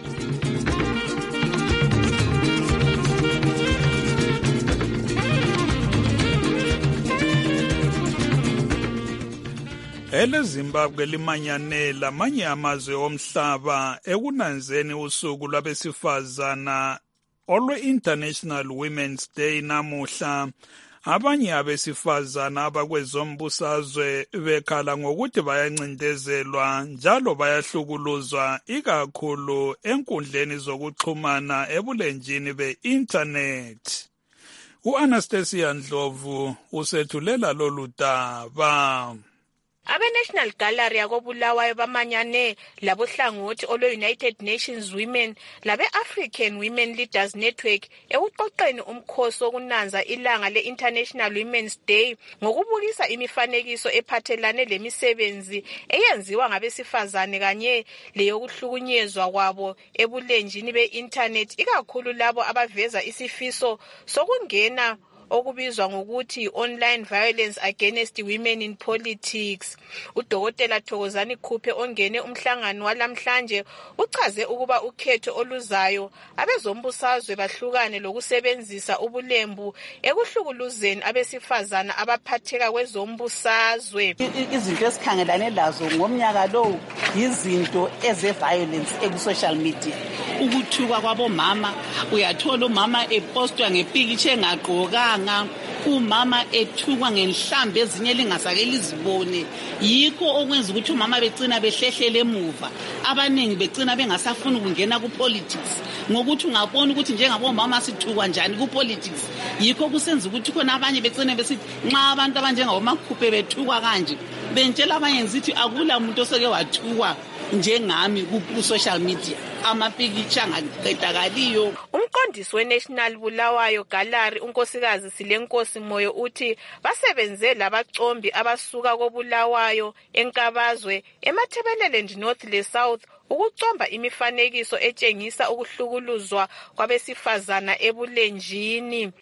Speaker 4: EleZimbabwe limanyane lamanye amazwe omhlaba ekunanzeni usuku lwabesifazana olwe-International Women's Day namuhla. Abanye abesifazana abakwezombusazwe bekhala ngokuthi bayancindezelwa njalo bayahlukuluzwa ikakhulu enkundleni zokuxhumana ebulenjini be-internet. U-Anastasia Ndlovu usethulela lolu daba.
Speaker 23: Abe-National Gallery yakobulawayo bamanyane labohlangothi olwe-United Nations Women labe-African Women Leaders Network ekuqoqeni umkhosi wokunanza ilanga le-International Women's Day ngokubukisa imifanekiso ephathelane lemisebenzi eyenziwa ngabesifazane kanye leyokuhlukunyezwa kwabo ebulenjini be-internet ikakhulu labo abaveza isifiso sokungena okubizwa ngokuthi online violence against women in politics. Udokotela Thokozani Khuphe ongene umhlangano walamhlanje uchaze ukuba ukhetho oluzayo abezombusazwe bahlukane lokusebenzisa ubulembu ekuhlukuluzeni abesifazana abaphatheka kwezombusazwe.
Speaker 2: Izinto esikhangelane lazo ngomnyaka lo izinto eze-violence eku-social media. Ukuthuka kwabomama, uyathola umama epostwa ngepikitshe engagqokanga, umama ethukwa ngenhlambi ezinye lingasake lizibone. Yikho okwenza ukuthi umama becina behlehlele emuva, abaningi becina bengasafuni ukungena ku-politics ngokuthi ungabona ukuthi njengabomama sithukwa njani ku-politics. Yikho kusenza ukuthi khona abanye becine besithi nxa abantu abanjengaboMakhuphe bethukwa kanje bentshela abanye ngizithi akula muntu oseke wathuka njengami ku-social media amapikitsha angaqedakaliyo.
Speaker 23: Umqondisi we-National Bulawayo Gallery unkosikazi Silenkosi Moyo uthi basebenze labacombi abasuka koBulawayo, eNkabazwe, eMathebelele North le South ukucomba imifanekiso etshengisa ukuhlukuluzwa kwabesifazana ebulenjini.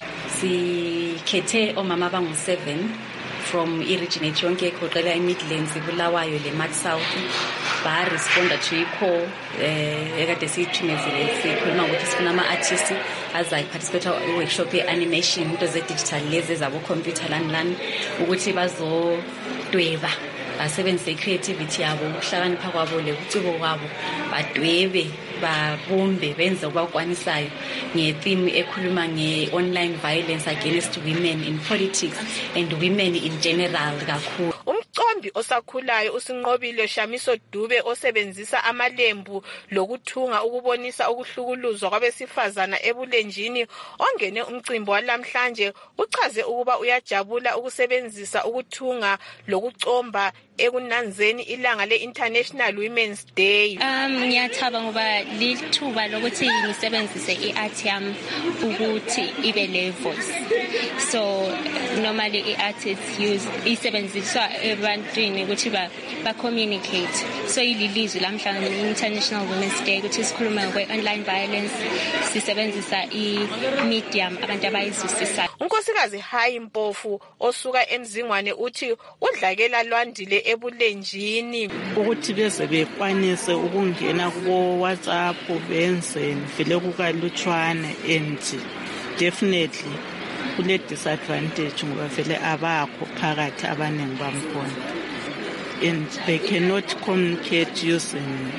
Speaker 3: Sikhethe omama abangu-7 from i-regionate yonke egoqela i-Midlands, iBulawayo le-Mid South, ba-responda to i-call ekade siyithumezile sikhuluma ukuthi sifuna ama-artists azayiparticipate i-workshop ye-animation, into ze-digital lezi ezabo-computer lani ukuthi bazodweba, basebenzise i-creativity yabo, ukuhlakanipha kwabo lebuciko kwabo, badwebe, babumbe, benze okubakwanisayo nge-theme ekhuluma nge-online violence against women in politics and women in general kakhulu.
Speaker 23: Umcombi osakhulayo uSinqobile Shamiso Dube osebenzisa amalembu lokuthunga ukubonisa ukuhlukuluzwa kwabesifazana ebulenjini ongene umcimbi walamhlanje uchaze ukuba uyajabula ukusebenzisa ukuthunga lokucomba ekunanzeni ilanga le-International Women's Day.
Speaker 7: Ngiyathaba ngoba lithuba lokuthi ngisebenzise i-art yami ukuthi ibe le voice. So normally i-art is isebenziswa ebantwini ukuthi ba-communicate. So ililizwi lamhlanje i-International Women's Day ukuthi sikhuluma ngokwe-online violence, sisebenzisa i-medium abantu abayizwisisayo.
Speaker 23: Unkosikazi Hayi Mpofu osuka eMzingwane uthi udlakela lwandile ebulenjini
Speaker 2: ukuthi beze bekwanise ukungena kubo WhatsApp benze vele kukalutshwane, and definitely kule disadvantage ngoba vele abakho phakathi abaningi bamkhona, and they cannot communicate using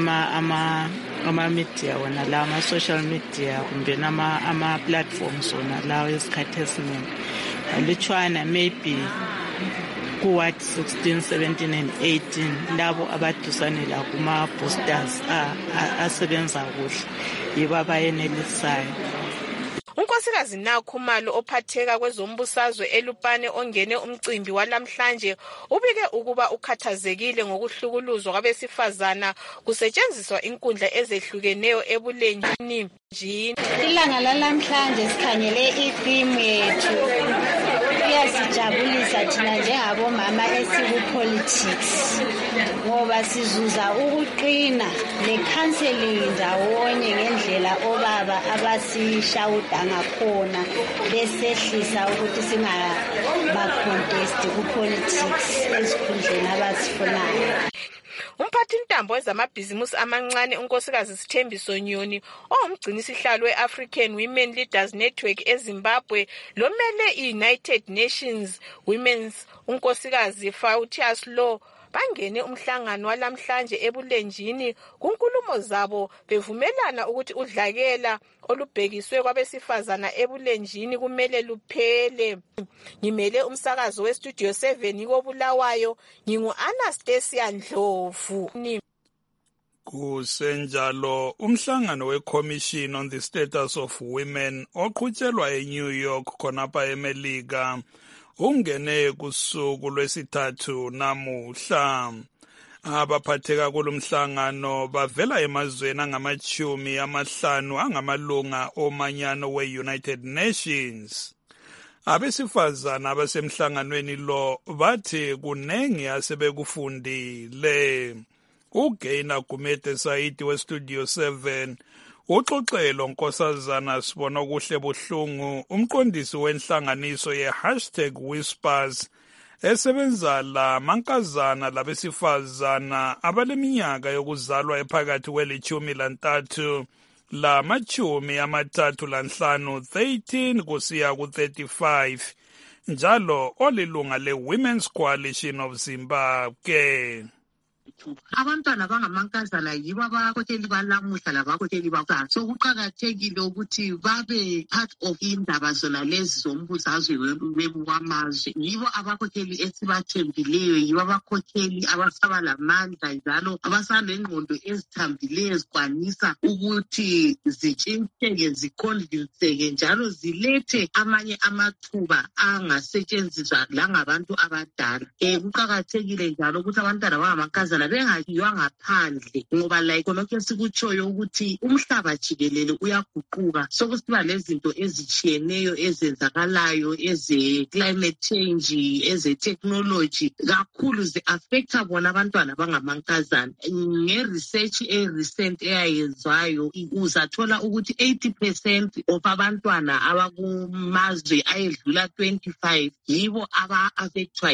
Speaker 2: ama-media wona la ama-social media kumbe ama-platforms wona lawo esikhathi esiningi alutshwana maybe ku-what 16, 17 and 18 labo abadusanela kuma-boosters asebenza kuhle yibo abayenelisayo.
Speaker 23: Unkosikazi Nakhumalo ophatheka kwezombusazwe eLupane ongene umcimbi walamhlanje ubike ukuba ukhathazekile ngokuhlukuluzwa kwabesifazana kusetshenziswa inkundla ezehlukeneyo ebulenjini.
Speaker 8: Ilanga lalamhlanje sikhangele i-theme yethu iyasijabulisa thina njengabomama esiku-politics ngoba sizuza ukuqina le-counseling ndawonye ngendlela obaba abasishawuda ngakhona besehlisa ukuthi singabacontesti ku-politics ezikhundleni abazifunayo.
Speaker 23: Umphathintambo wezamabhizimusi amancane unkosikazi Sithembiso Nyoni ongumgcinisihlalo we-African Women Leaders Network eZimbabwe lomele i-United Nations Women's unkosikazi Fautius Law bangene umhlangano walamhlanje ebulenjini kunkulumo zabo bevumelana ukuthi udlakela olubhekiswe kwabesifazana ebulenjini kumele luphele. Ngimele umsakazo weStudio 7 koBulawayo, ngingu-Anastasia Ndlovu.
Speaker 4: Kusenjalo umhlangano we-Commission on the Status of Women oqhutshelwa eNew York khonapha eMelika ungene kusuku lwesithathu namuhla. Abaphatheka kulomhlangano bavela emazweni angama-50 angamalunga omanyano we-United Nations. Abesifazana abasemhlanganweni lo bathi kunengi asebekufundile. uGaina Gumede Saidi weStudio 7 uxoxelo Nkosazana Sibona Kuhle Buhlungu umqondisi wenhlanganiso ye#Whispers esebenza la mankazana labesifazana abaleminyaka yokuzalwa ephakathi kweli-13 la-35 13 kusiya ku-35 njalo olilunga le-Women's Coalition of Zimbabwe.
Speaker 6: amathuba. Abantwana abangamankazana yibo abakhokheli balamuhla labakhokheli bakusasa. So kuqakathekile ukuthi babe part of indaba zona lezi zombusazwe wamazwe. Yibo abakhokheli esibathembileyo, yibo abakhokheli abasaba lamandla njalo abasanengqondo ezithambileyo ezikwanisa ukuthi zitshintsheke zikhondiseke njalo zilethe amanye amathuba angasetshenziswa langabantu abadala. Kuqakathekile njalo ukuthi abantwana abangamankazana bengayiywa ngaphandle ngoba like konke sikutshoyo ukuthi umhlaba jikelele uyaguquka, sokusiba lezinto ezitshiyeneyo ezenzakalayo eze-climate change, eze-technology, kakhulu zi-affecta bona abantwana abangamankazana. Nge-research recent eyayenzwayo uzathola ukuthi 80% of abantwana abakumazwe ayedlula 25 yibo aba-affectwa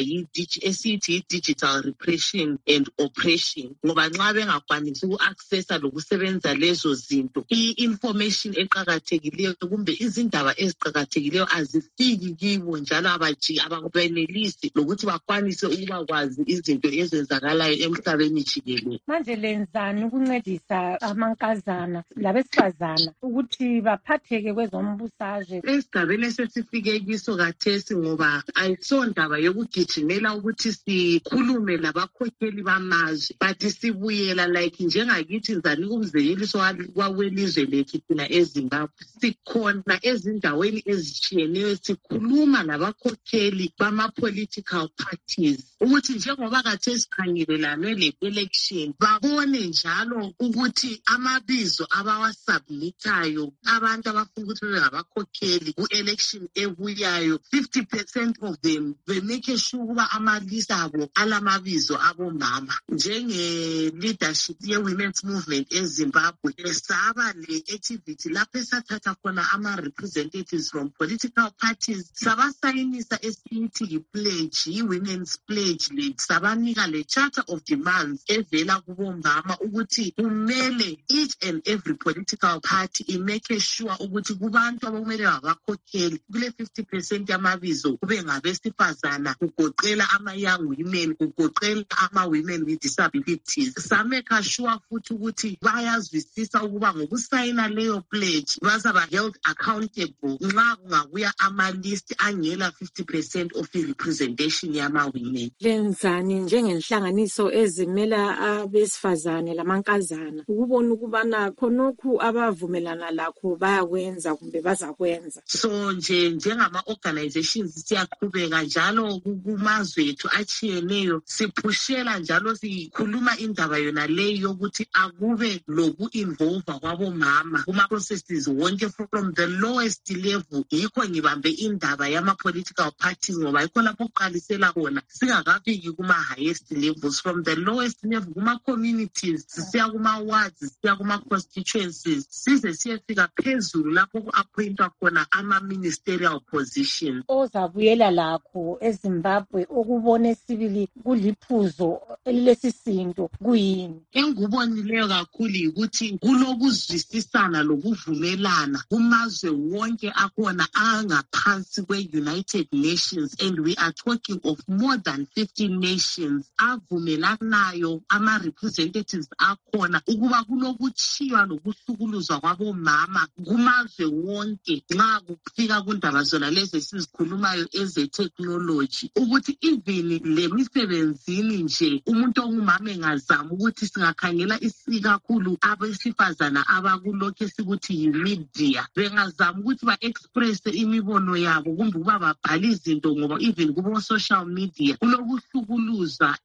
Speaker 6: yi-digital repression and oppression, ngoba nxa bengakwanisi uku-accessa lokusebenza lezo zinto, i-information eqakathekileyo kumbe izindaba eziqakathekileyo azifiki kibo njalo ababenelisi lokuthi bakwanise ukuba kwazi izinto ezenzakalayo emhlabeni jikelele.
Speaker 9: Manje lenzani ukuncedisa amankazana labesifazana ukuthi baphatheke kwezombusazwe?
Speaker 6: Esigabeni esesifike kiso kathesi ngoba ayisondaba yokugijimela ukuthi sikhulume labakhokheli bamazwe, but sibuyela like njengakithi ngizanika umzekeliso welizwe lethu thina eZimbabwe. Sikhona ezindaweni ezitshiyeneyo sikhuluma labakhokheli bama-political parties ukuthi njengoba khathesi sikhangelelane le-election babone njalo ukuthi amabizo abawasubmithayo abantu abafuna ukuthi bebe ngabakhokheli ku-election ebuyayo 50% of them bemake sure ukuba amalist abo alamabizo abomama. Njenge-leadership ye-women's movement eZimbabwe esaba le-activity lapho esathatha khona ama-representatives from political parties sabasayinisa esithi yi-pledge, yi-women's pledge le, sabanika le-charter of demands evela kubomama ukuthi kumele each and every political party imake sure ukuthi kubantu abakumele babakhokheli kule 50% yamabizo kube ngabesifazana, kugoqela ama-young women, kugoqela ama-women with disabilities. Sameka sure futhi ukuthi bayazwisisa ukuba ngokusayina leyo pledge bazaba held accountable nxa kungabuya ama-list angela 50% of i-representation yama-women.
Speaker 9: Lenzani njengenhlanganiso ezimela abesifazane lamankazana ukubona ukubana khonokhu abavumelana lakho bayakwenza kumbe bazakwenza?
Speaker 6: So njengama-organizations siyaqhubeka njalo kumazwe ethu atshiyeneyo siphushela njalo sikhuluma indaba yona leyo yokuthi akube loku-involva kwabomama kuma-processes wonke from the lowest level. Yikho ngibambe indaba yama-political parties ngoba yikho lapho kuqalisela khona singakafiki kuma-highest levels. From the lowest level kuma-communities sisiya kuma-wards, sisiya kuma-constituencies size siyefika phezulu lapho ku-appointwa khona ama-ministerial positions.
Speaker 9: Ozabuyela lakho eZimbabwe okubone sibili kuliphuzo elilesisindo kuyini?
Speaker 6: Engikubonileyo kakhulu yikuthi kulokuzwisisana lokuvumelana kumazwe wonke akhona angaphansi kwe-United Nations, and we are talking of more than 50 nations avumelanayo ama-representatives akhona ukuba kulokuchiywa lokuhlukuluzwa kwabomama kumazwe wonke nxa kufika kundaba zona lezi esizikhulumayo eze-technology, ukuthi even lemisebenzini nje umuntu ongumama engazama ukuthi singakhangela isikakhulu abesifazana abakulokhu esikuthi yi-media bengazama ukuthi ba-expresse imibono yabo kumbe ukuba babhale izinto ngoba even kubo-social media kulokuhlukuluzwa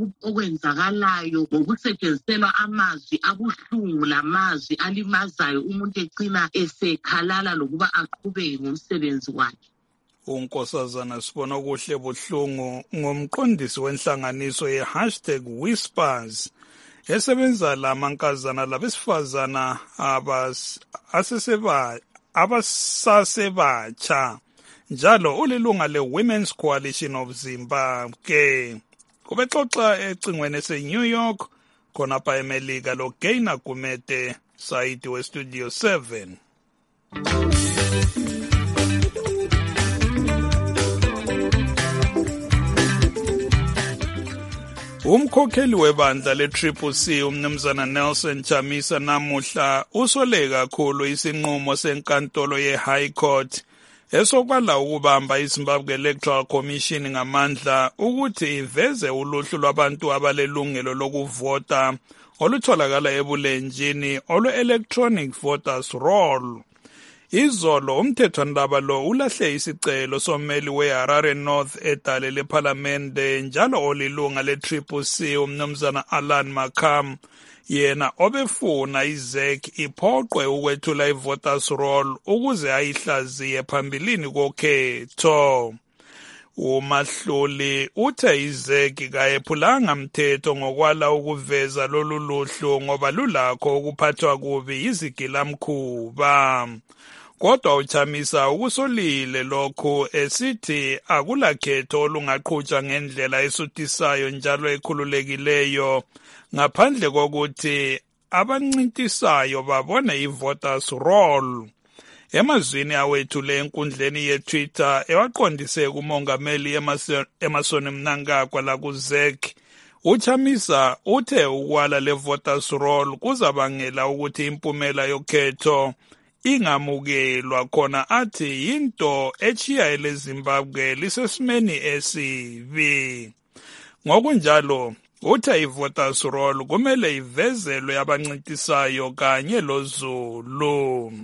Speaker 6: okwenzakalayo ngokusetshenziselwa amazwi abuhlungu lamazwi alimazayo umuntu ecina esekhalala lokuba aqhubeke ngomsebenzi wakhe.
Speaker 4: uNkosazana Sibona Kuhle Buhlungu ngomqondisi wenhlanganiso ye#Whispers esebenza lamankazana labesifazana abasasebatsha njalo ulilunga le-Women's Coalition of Zimbabwe. Kubexoxa ecingweni ese-New York khonapha eMelika lo Gaina Gumede Saidi we-Studio 7. Umkhokheli webandla le-Triple C umnumzana Nelson Chamisa namuhla usole kakhulu isinqumo senkantolo ye-High Court esokwala ukubamba iZimbabwe Electoral Commission ngamandla ukuthi iveze uluhlu lwabantu abalelungelo lokuvota olutholakala ebulenjini olwe-Electronic Voters Roll. Izolo umthethwandaba lo ulahle isicelo sommeli we-Harare North edale lephalamende njalo olilunga le-Triple C umnumzana Alan Makam yena obefuna iZEC iphoqwe ukwethula i-voters roll ukuze ayihlaziye phambilini kokhetho. Umahluli uthe iZEC kayephulanga mthetho ngokwala ukuveza lolu luhlu ngoba lulakho ukuphathwa kubi izigilamkhuba. Kodwa uChamisa ukusolile lokhu esithi akulakhetho olungaqhutshwa ngendlela esuthisayo njalo ekhululekileyo ngaphandle kokuthi abancintisayo babone i-voters roll. Emazwini awethule enkundleni ye-Twitter ewaqondise kumongameli Emmerson Mnangagwa la ku-ZEC, uChamisa uthe ukwala le-voters roll kuzabangela ukuthi impumela yokhetho ingamukelwa khona athi yinto echiya eleZimbabwe lisesimeni esibi. Ngokunjalo uthe i-voters roll kumele ivezelwe abancintisayo kanye loZulu.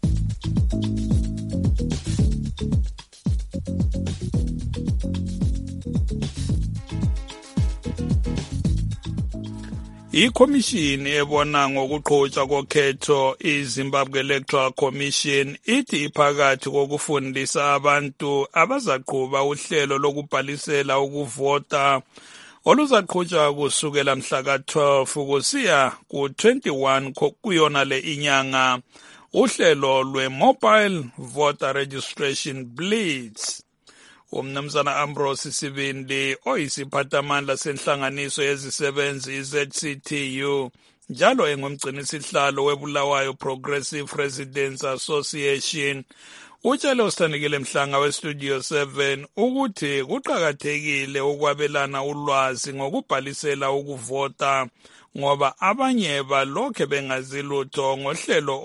Speaker 4: Ikhomishini ebona ngokuqhutshwa kokhetho iZimbabwe Electoral Commission ithi iphakathi kokufundisa abantu abazaqhuba uhlelo lokubhalisela ukuvota oluzaqhutshwa kusukela mhla ka-12 kusiya ku-21 kuyona le inyanga uhlelo lwe-Mobile Voter Registration Blitz. Umnumzana Ambrose Sibindi oyisiphathamandla senhlanganiso yezisebenzi i-ZCTU njalo engumgcinisihlalo weBulawayo Progressive Residents Association utshele usithandekile Mhlanga weStudio 7 ukuthi kuqakathekile ukwabelana ulwazi ngokubhalisela ukuvota ngoba abanye balokhe bengazi lutho ngohlelo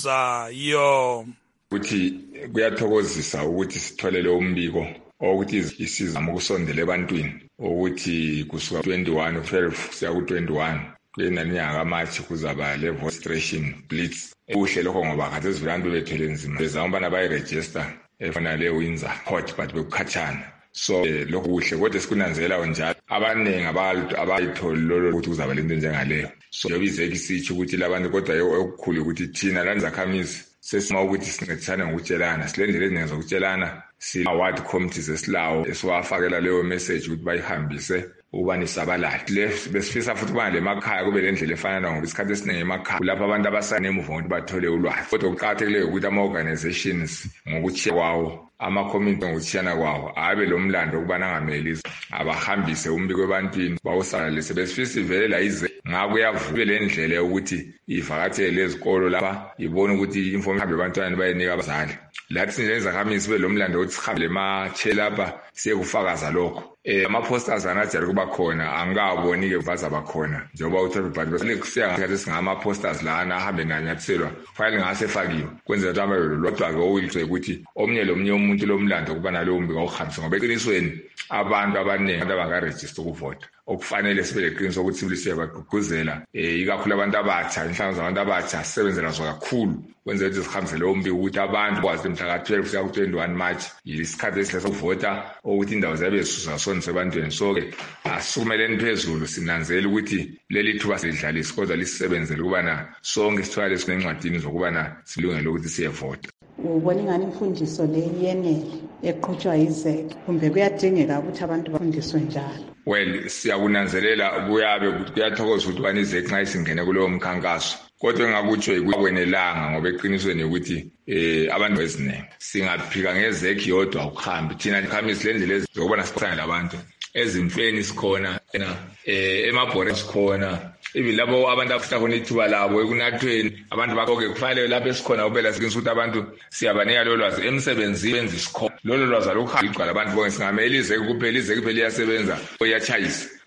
Speaker 4: oluzayo.
Speaker 22: Ukuthi kuyathokozisa ukuthi sitholele umbiko ukuthi isizama ukusondela ebantwini ukuthi kusuka 21 12 kuya ku21 kwenani yakaMarch kuzaba le registration blitz. Kuhle lokho ngoba kade sivilantu bethele nzima bezama bana bayiregister efana le Windsor Court but bekukhatshana. So lokho kuhle kodwa sikunanzela njalo abaningi abayitholi lolo ukuthi kuzaba lento njengaleyo. So yobizeki sithi ukuthi labantu kodwa okukhulu ukuthi thina lani zakhamisi sesima ukuthi sincedisane ngokutshelana silendlela eziningi zokutshelana sila-ward committees esilawo esiwafakela leyo message ukuthi bayihambise ukubani isabalale. Besifisa futhi ukubana lemakhaya kube le ndlela efana ngoba isikhathi esiningi emakhaya kulapho abantu abasanemuva ukuthi bathole ulwazi. Kodwa kuqakathekileyo ukuthi ama-organizations ngokutshiya kwawo ama-community ngokuthiyana kwawo abe lo mlando ukubana angameli abahambise umbiko ebantwini bawusalalise. Besifisa ivelela ize ngako kuyavube le ndlela yokuthi ivakathele ezikolo lapha ibone ukuthi i-information ihambe ebantwaneni bayenika abazali. Lathi njengezakhamisi sibe lo mlando ukuthi sihambe ematshe lapha siye kufakaza lokho. Ama-posters anajari kuba khona angikaboni-ke bazaba khona njengoba uTravel Party besikusiya ngathi singama-posters lana ahambe nanyathiselwa fanele ngasefakiwe kwenzela ukuthi amalolo lodwa-ke owilise ukuthi omunye lomunye umuntu lomlando kuba nalowo mbiko awuhambise ngoba eqinisweni abantu abaningi abantu abangarejista ukuvota okufanele sibe leqiniso ukuthi sibilise bagqugquzela ikakhulu abantu abatsha inhlangano zabantu abatsha sisebenzela zo kakhulu kwenzela ukuthi sihambisele umbiko ukuthi abantu kwazi mhla ka-12 kuya ku-21 March yisikhathi esihle sokuvota ukuthi indawo ziyabe zisonise ebantwini. So-ke asisukumeleni phezulu sinanzela ukuthi leli thuba silidlalise kodwa lisisebenzele ukubana sonke sithwale sinencwadini zokubana silungele ukuthi siyevota.
Speaker 10: Ubona ingani imfundiso le yenele eqhutshwa yiZEC kumbe kuyadingeka ukuthi abantu bafundiswe njalo?
Speaker 22: Well, siyakunanzelela kuyabe kuyathokoza ukuthi ubani iZEC nxa isingene kulowo mkhankaso kodwa engakutsho ikwenelanga ngoba eqinisweni ukuthi abantu eziningi singaphika ngeZEC yodwa ukuhambi thina ikhamisi lendlela zokubona siqhubane labantu ezimfeni sikhona emabhoreni sikhona even labo abantu afuna khona ithuba labo ekunathweni abantu bakho-ke kufanele lapho esikhona ubela siqinisa ukuthi abantu siyabanika lolo lwazi emsebenzini sikhona lolo lwazi alukuhambi igcwala abantu bonke singamele iZEC kuphela iZEC phela iyasebenza iyatshayisa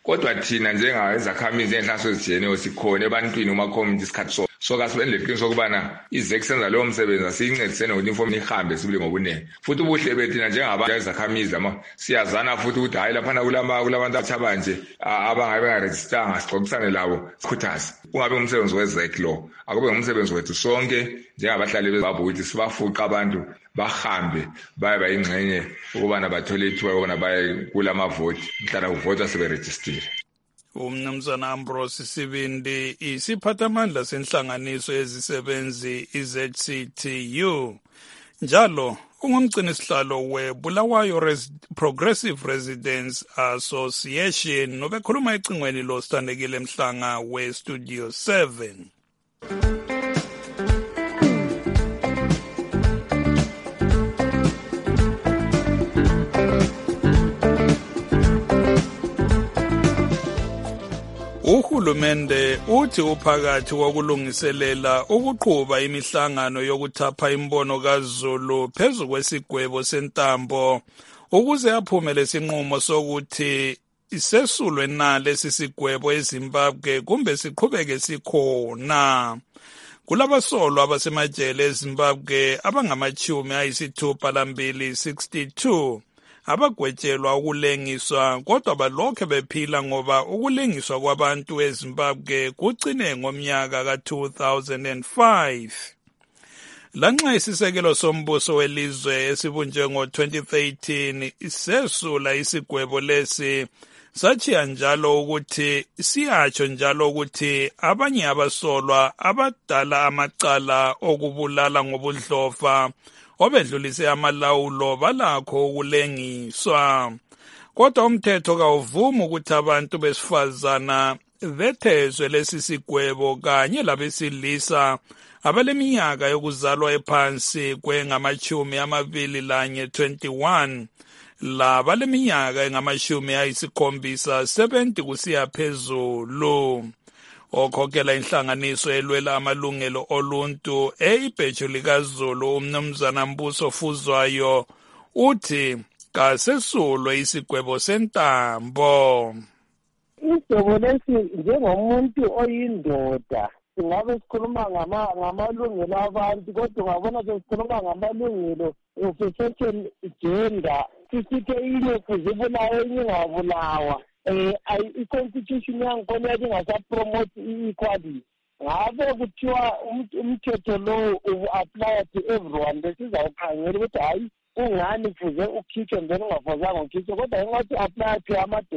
Speaker 22: kodwa thina njengazakhamizi enhlaso ezijiyeneyo sikhona ebantwini kuma-community isikhathi so kasibeni leqiniso ukubana izeki senza leyo msebenzi asiyincedisene ngokuthi information ihambe sibile ngobuningi futhi ubuhle bethina njengabantu ezakhamizi siyazana futhi ukuthi hayi laphana kulabantu abathaba nje abangabe bengarejistanga sixoxisane labo sikhuthaze kungabe umsebenzi wezeki lo akube ngumsebenzi wethu sonke njengabahlali beZimbabwe ukuthi sibafuqa abantu bahambe baye bayingxenye ukubana bathole ithuba ukubana baye kulamavoti mhlala kuvotwa seberejistile.
Speaker 4: Umnumzana Ambrose Sibindi, isiphathamandla senhlanganiso yezisebenzi iZCTU, njalo ungumgcinisihlalo weBulawayo Progressive Residents Association nobekhuluma ecingweni lo Sithandekile Mhlanga weStudio 7. Uhulumende uthi uphakathi kokulungiselela ukuqhuba imihlangano yokuthapha imbono kaZulu phezu kwesigwebo sentambo ukuze aphume lesinqumo sokuthi isesulwe na lesi sigwebo eZimbabwe kumbe siqhubeke sikhona. Kulabasolwa abasemajele eZimbabwe abangama-62 abagwetshelwa ukulengiswa kodwa balokhe bephila ngoba ukulengiswa kwabantu eZimbabwe kugcine ngomnyaka ka-2005. Lanxa isisekelo sombuso welizwe esibunjwe ngo-2013 isesula isigwebo lesi satshiya njalo ukuthi siyatsho njalo ukuthi abanye abasolwa abadala amacala okubulala ngobudlova obedlulise amalawulo balakho ukulengiswa. Kodwa umthetho kawuvumi ukuthi abantu besifazana bethezwe lesi sigwebo kanye labesilisa abaleminyaka yokuzalwa ephansi kwengama-21 labaleminyaka engama-70 kusiya phezulu. Okhokela inhlanganiso elwela amalungelo oluntu ibheju likaZulu umnumzana Mbuso Fuzwayo uthi kasesulwe isigwebo sentambo.
Speaker 11: Isigwebo lesi njengomuntu oyindoda singabe sikhuluma ngamalungelo abantu kodwa ungabona sesikhuluma ngamalungelo of-a-certain gender sisithe inye kuze ibulawe enye ingabulawa. I-constitution yangikhona yathi ingasapromote i-equality ngabe kuthiwa umthetho lo u-apply to everyone besizawukhangela ukuthi hayi ungani kufuze ukhitshwe then ungafuzanga ukhitshwe kodwa ingathi apply to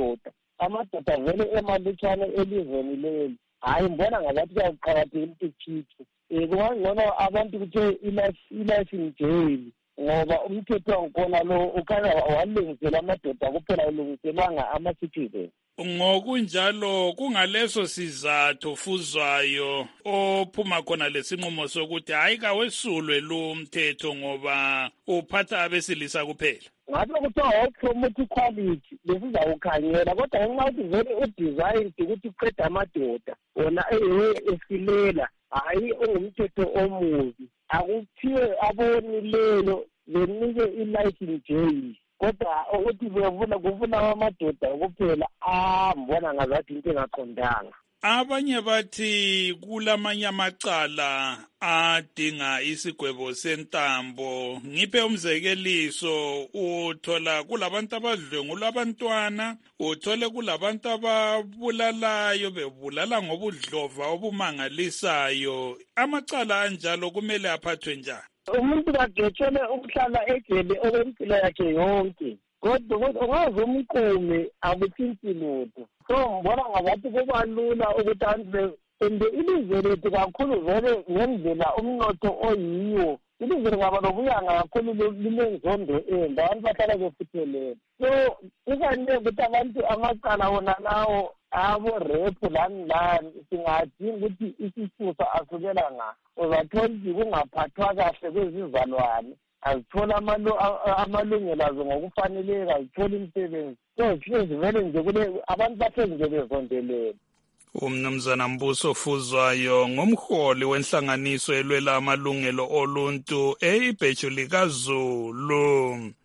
Speaker 11: amadoda vele emalutshwane elizweni leli hayi mbona ngazathi kuyaqakathekile ukuthi ukhitshwe kungangcono abantu kuthiwe i-life in jail ngoba umthetho wangikhona lo ukhanya walungisela amadoda kuphela ulungiselanga ama-citizen.
Speaker 4: Ngokunjalo kungaleso sizathu Fuzwayo ophuma khona lesinqumo sokuthi hayi kawesulwe lo umthetho ngoba uphatha abesilisa kuphela.
Speaker 11: Ngabe kuthiwa wapromote equality besizawukhangela kodwa ngenxa yokuthi vele udesigned ukuthi uqeda amadoda wona esilela hayi ungumthetho omubi akuthiwe abonileyo benike i-life in jail kodwa ukuthi kuvuna amadoda kuphela mbona ngazathi into engaqondanga.
Speaker 4: Abanye bathi kulamanye amacala adinga isigwebo sentambo. Ngiphe umzekeliso, uthola kulabantu abadlwengula abantwana, uthole kulabantu ababulalayo bebulala ngobudlova obumangalisayo. Amacala anjalo kumele aphathwe njani?
Speaker 11: Umuntu kagetshele ukuhlala ejele okwempilo yakhe yonke kodwa ungaze umqume akuthinti lutho. So mbona ngazathi kuba lula ukuthi abantu ilizwe lethu kakhulu vele ngendlela umnotho oyiwo ilizwe lingaba nobuyanga kakhulu linenzondo embi abantu bahlala befuthelele. So kufanele ukuthi abantu amacala wona lawo abo-repu lani singadinga ukuthi isisusa asukela nga uzathola ukuthi kungaphathwa kahle kwezizalwane azithola amalungelo azo ngokufaneleka azithola imisebenzi. So hlezi vele nje abantu bahlezi nje bezondelele.
Speaker 4: Umnumzana Mbuso Fuzwayo ngumholi wenhlanganiso elwela amalungelo oluntu ibheju likaZulu.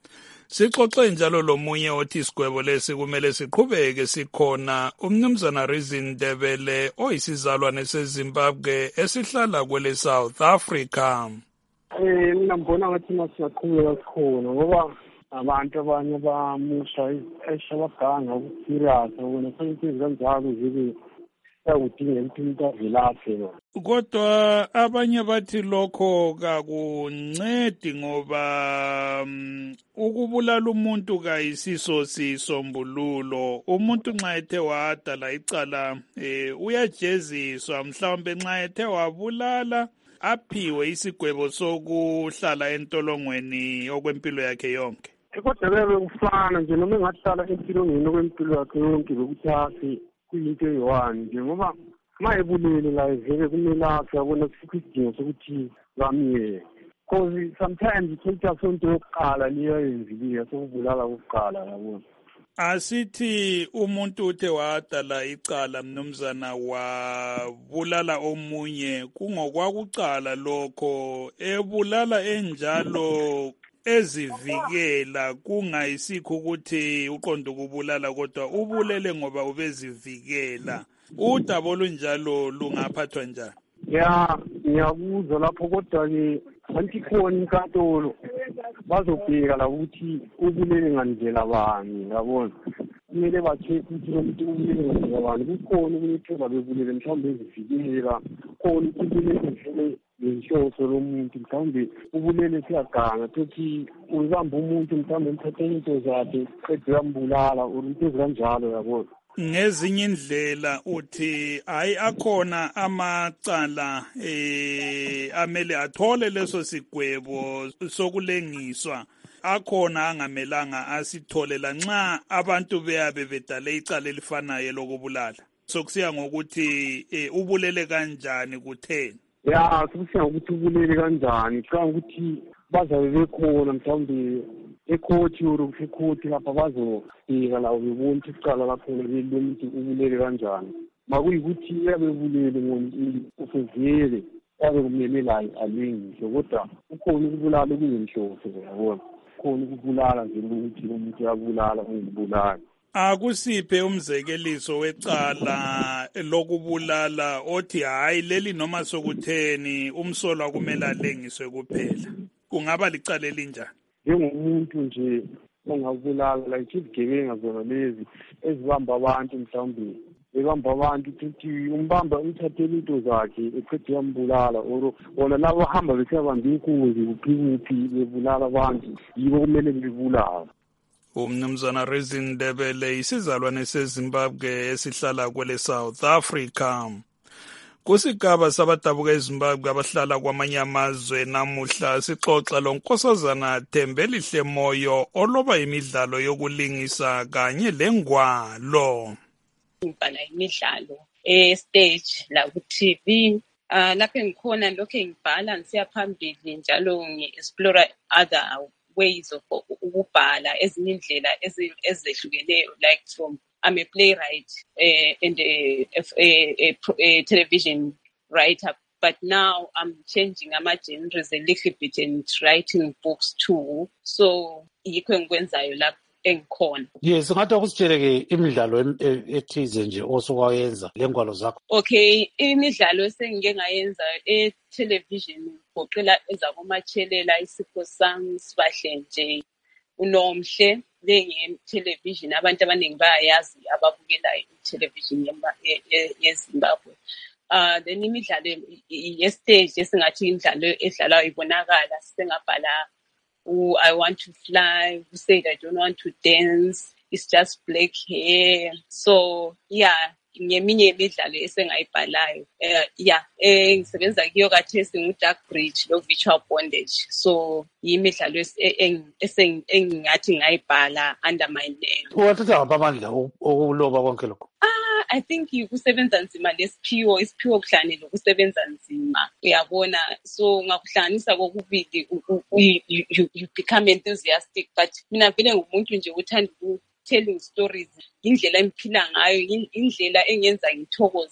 Speaker 4: Sixoxe njalo lomunye othi isigwebo lesi kumele siqhubeke sikhona, umnumzana Reason Ndebele oyisizalwane seZimbabwe esihlala kwele South Africa.
Speaker 13: Mina ngibona ngathi masiyaqhubeka sikhona ngoba abantu abanye bamusha eshabaganga ukusirious ukuna sengithi kanjalo zibe yakudinga ukuthi umuntu avelaphe.
Speaker 4: Kodwa abanye bathi lokho kakuncedi ngoba ukubulala umuntu kayisiso sisombululo. Umuntu nxa ethe wadala icala uyajeziswa, mhlawumbe nxa ethe wabulala aphiwe isigwebo sokuhlala entolongweni okwempilo yakhe yonke.
Speaker 13: Kodwa bebe kufana nje noma engahlala empilweni okwempilo yakhe yonke bekuthathi kuyinto eyi-one nje ngoba ma ebulele la vele kumele akhe yabona kusikho isidingo sokuthi bamyeke. Because sometimes ithatha sonto yokuqala leyo yenzileyo sokubulala kokuqala yabona.
Speaker 4: Asithi umuntu uthe wadala icala mnumzana wabulala omunye kungokwakuqala lokho ebulala enjalo ezivikela kungayisikho ukuthi uqonda ukubulala kodwa ubulele ngoba ubezivikela. Udaba olunjalo lungaphathwa njani?
Speaker 13: Ya ngiyakuzwa lapho kodwa-ke anti khona inkantolo bazobheka la ukuthi ubulele ngandlela bani yabona. Kumele bakhe ukuthi umuntu ubulele ngandlela bani. Kukhona ukuthi babebulele mhlawumbe ezivikela, khona ukuthi ubulele ngenhloso lomuntu mhlawumbe ubulele siyaganga ukuthi uyibamba umuntu mhlawumbe mthathe into zakhe qede uyambulala or into ezikanjalo yabona.
Speaker 4: Ngezinye indlela uthi hayi akhona amacala amele athole leso sigwebo sokulengiswa, akhona angamelanga asithole lanxa abantu beyabe bedale icala elifanayo lokubulala. Sokusiya ngokuthi ubulele kanjani kutheni.
Speaker 13: Ya sokusiya ngokuthi ubulele kanjani, cha ukuthi bazabe bekhona mhlawumbe ekhothi or ekhothi lapha bazobheka la bebona ukuthi icala lakhona lomuntu ubulele kanjani. Makuyikuthi uyabe ubulele ngofezele yabe kumele la alengiswe kodwa ukhona ukubulala okuyinhloso yabona. Khona ukubulala nje ukuthi umuntu uyabulala ungibulala.
Speaker 4: Akusiphe umzekeliso wecala lokubulala othi hayi leli noma sokutheni umsolwa kumele alengiswe kuphela. Kungaba licala elinjani?
Speaker 13: Njengomuntu nje ongabulala like izigebenga zona lezi ezibamba abantu mhlawumbe ebamba abantu ukuthi umbamba umthathele into zakhe eqede yambulala or bona labo hamba besiyabamba inkunzi kuphi bebulala abantu yibo kumele bebulala.
Speaker 4: Umnumzana Reason Ndebele isizalwane seZimbabwe esihlala kwele South Africa. Kusigaba sabadabuka eZimbabwe abahlala kwamanye amazwe namuhla sixoxa lonkosazana Thembelihle Moyo oloba imidlalo yokulingisa kanye lengwalo.
Speaker 15: Ngibhala imidlalo stage la ku TV lapho engikhona lokho ngibhala ngisiya phambili njalo ngi-explore other ways of ukubhala ezinye indlela ezehlukeneyo like from I'm a playwright and a television writer, but now I'm changing my genres a little bit and writing books too. So yikho engikwenzayo lapho engikhona.
Speaker 19: Yes, ngathi akusitsheleke imidlalo ethize nje osukwayenza lengwalo zakho.
Speaker 15: Okay, imidlalo esengike ngayenza television goqela ezakomachelela isipho sami sibahle nje unomhle television abantu abaningi bayayazi ababukela television yeZimbabwe. Then imidlalo yestage esingathi imidlalo edlalwa ibonakala sengabhala I want to fly, who said I don't want to dance, it's just black hair. So yeah, ngeminye imidlalo esengayibhalayo ngisebenza kiyo kathesi ngu-Dark Bridge lo-virtual bondage. So yimidlalo engingathi ngayibhala under my name.
Speaker 19: Wathatha ngapha amandla okuloba konke lokho?
Speaker 15: I think ukusebenza nzima lesiphiwo kuhlangane lokusebenza nzima uyabona. So ngakuhlanganisa kokubili you become enthusiastic, but mina vele ngumuntu nje uthanda telling stories, indlela engiphila ngayo, indlela engenza ngithokoze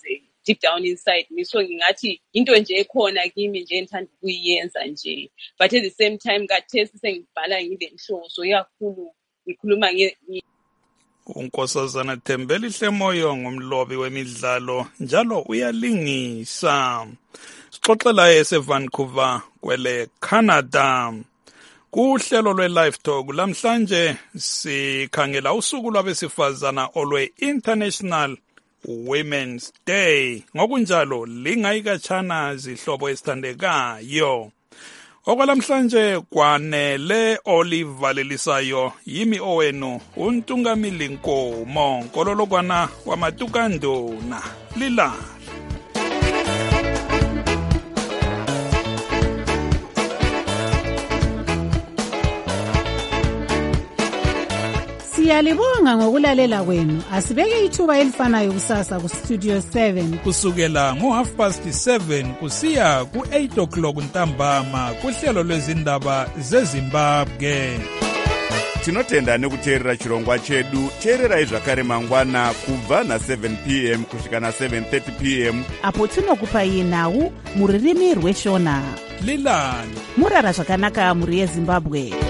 Speaker 15: deep down inside me. So ngingathi into nje ekhona kimi nje engithanda ukuyenza nje, but at the same time kathesi sengibhala ngile nhloso yakhulu ngikhuluma
Speaker 4: uNkosazana Thembelihle Moyo ngumlobi wemidlalo njalo uyalingisa. Sixoxela eseVancouver kwele Canada. Kuhlelo lwe-Live Talk lamhlanje sikhangela usuku lwabesifazana olwe-International Women's Day. Ngokunjalo lingayikatshana zihlobo esithandekayo. Okwalamhlanje kwanele olivalelisayo yimi owenu uNtungamili Nkomo nkololokwana wamatukandona lila.
Speaker 9: Siyalibonga ngokulalela kwenu. Asibeke ithuba elifanayo kusasa ku Studio 7
Speaker 4: kusukela ngo7:30 kusiya ku8 o'clock ntambama kuhlelo lwezindaba zeZimbabwe.
Speaker 1: Tinotenda nekuteerera chirongwa chedu. Teererai zvakare mangwana kubva na7 p.m. kusvika na7:30 p.m.
Speaker 21: apo tinokupai nhau muririmi rweshona.
Speaker 4: Lilani
Speaker 21: murara zvakanaka muri yeZimbabwe.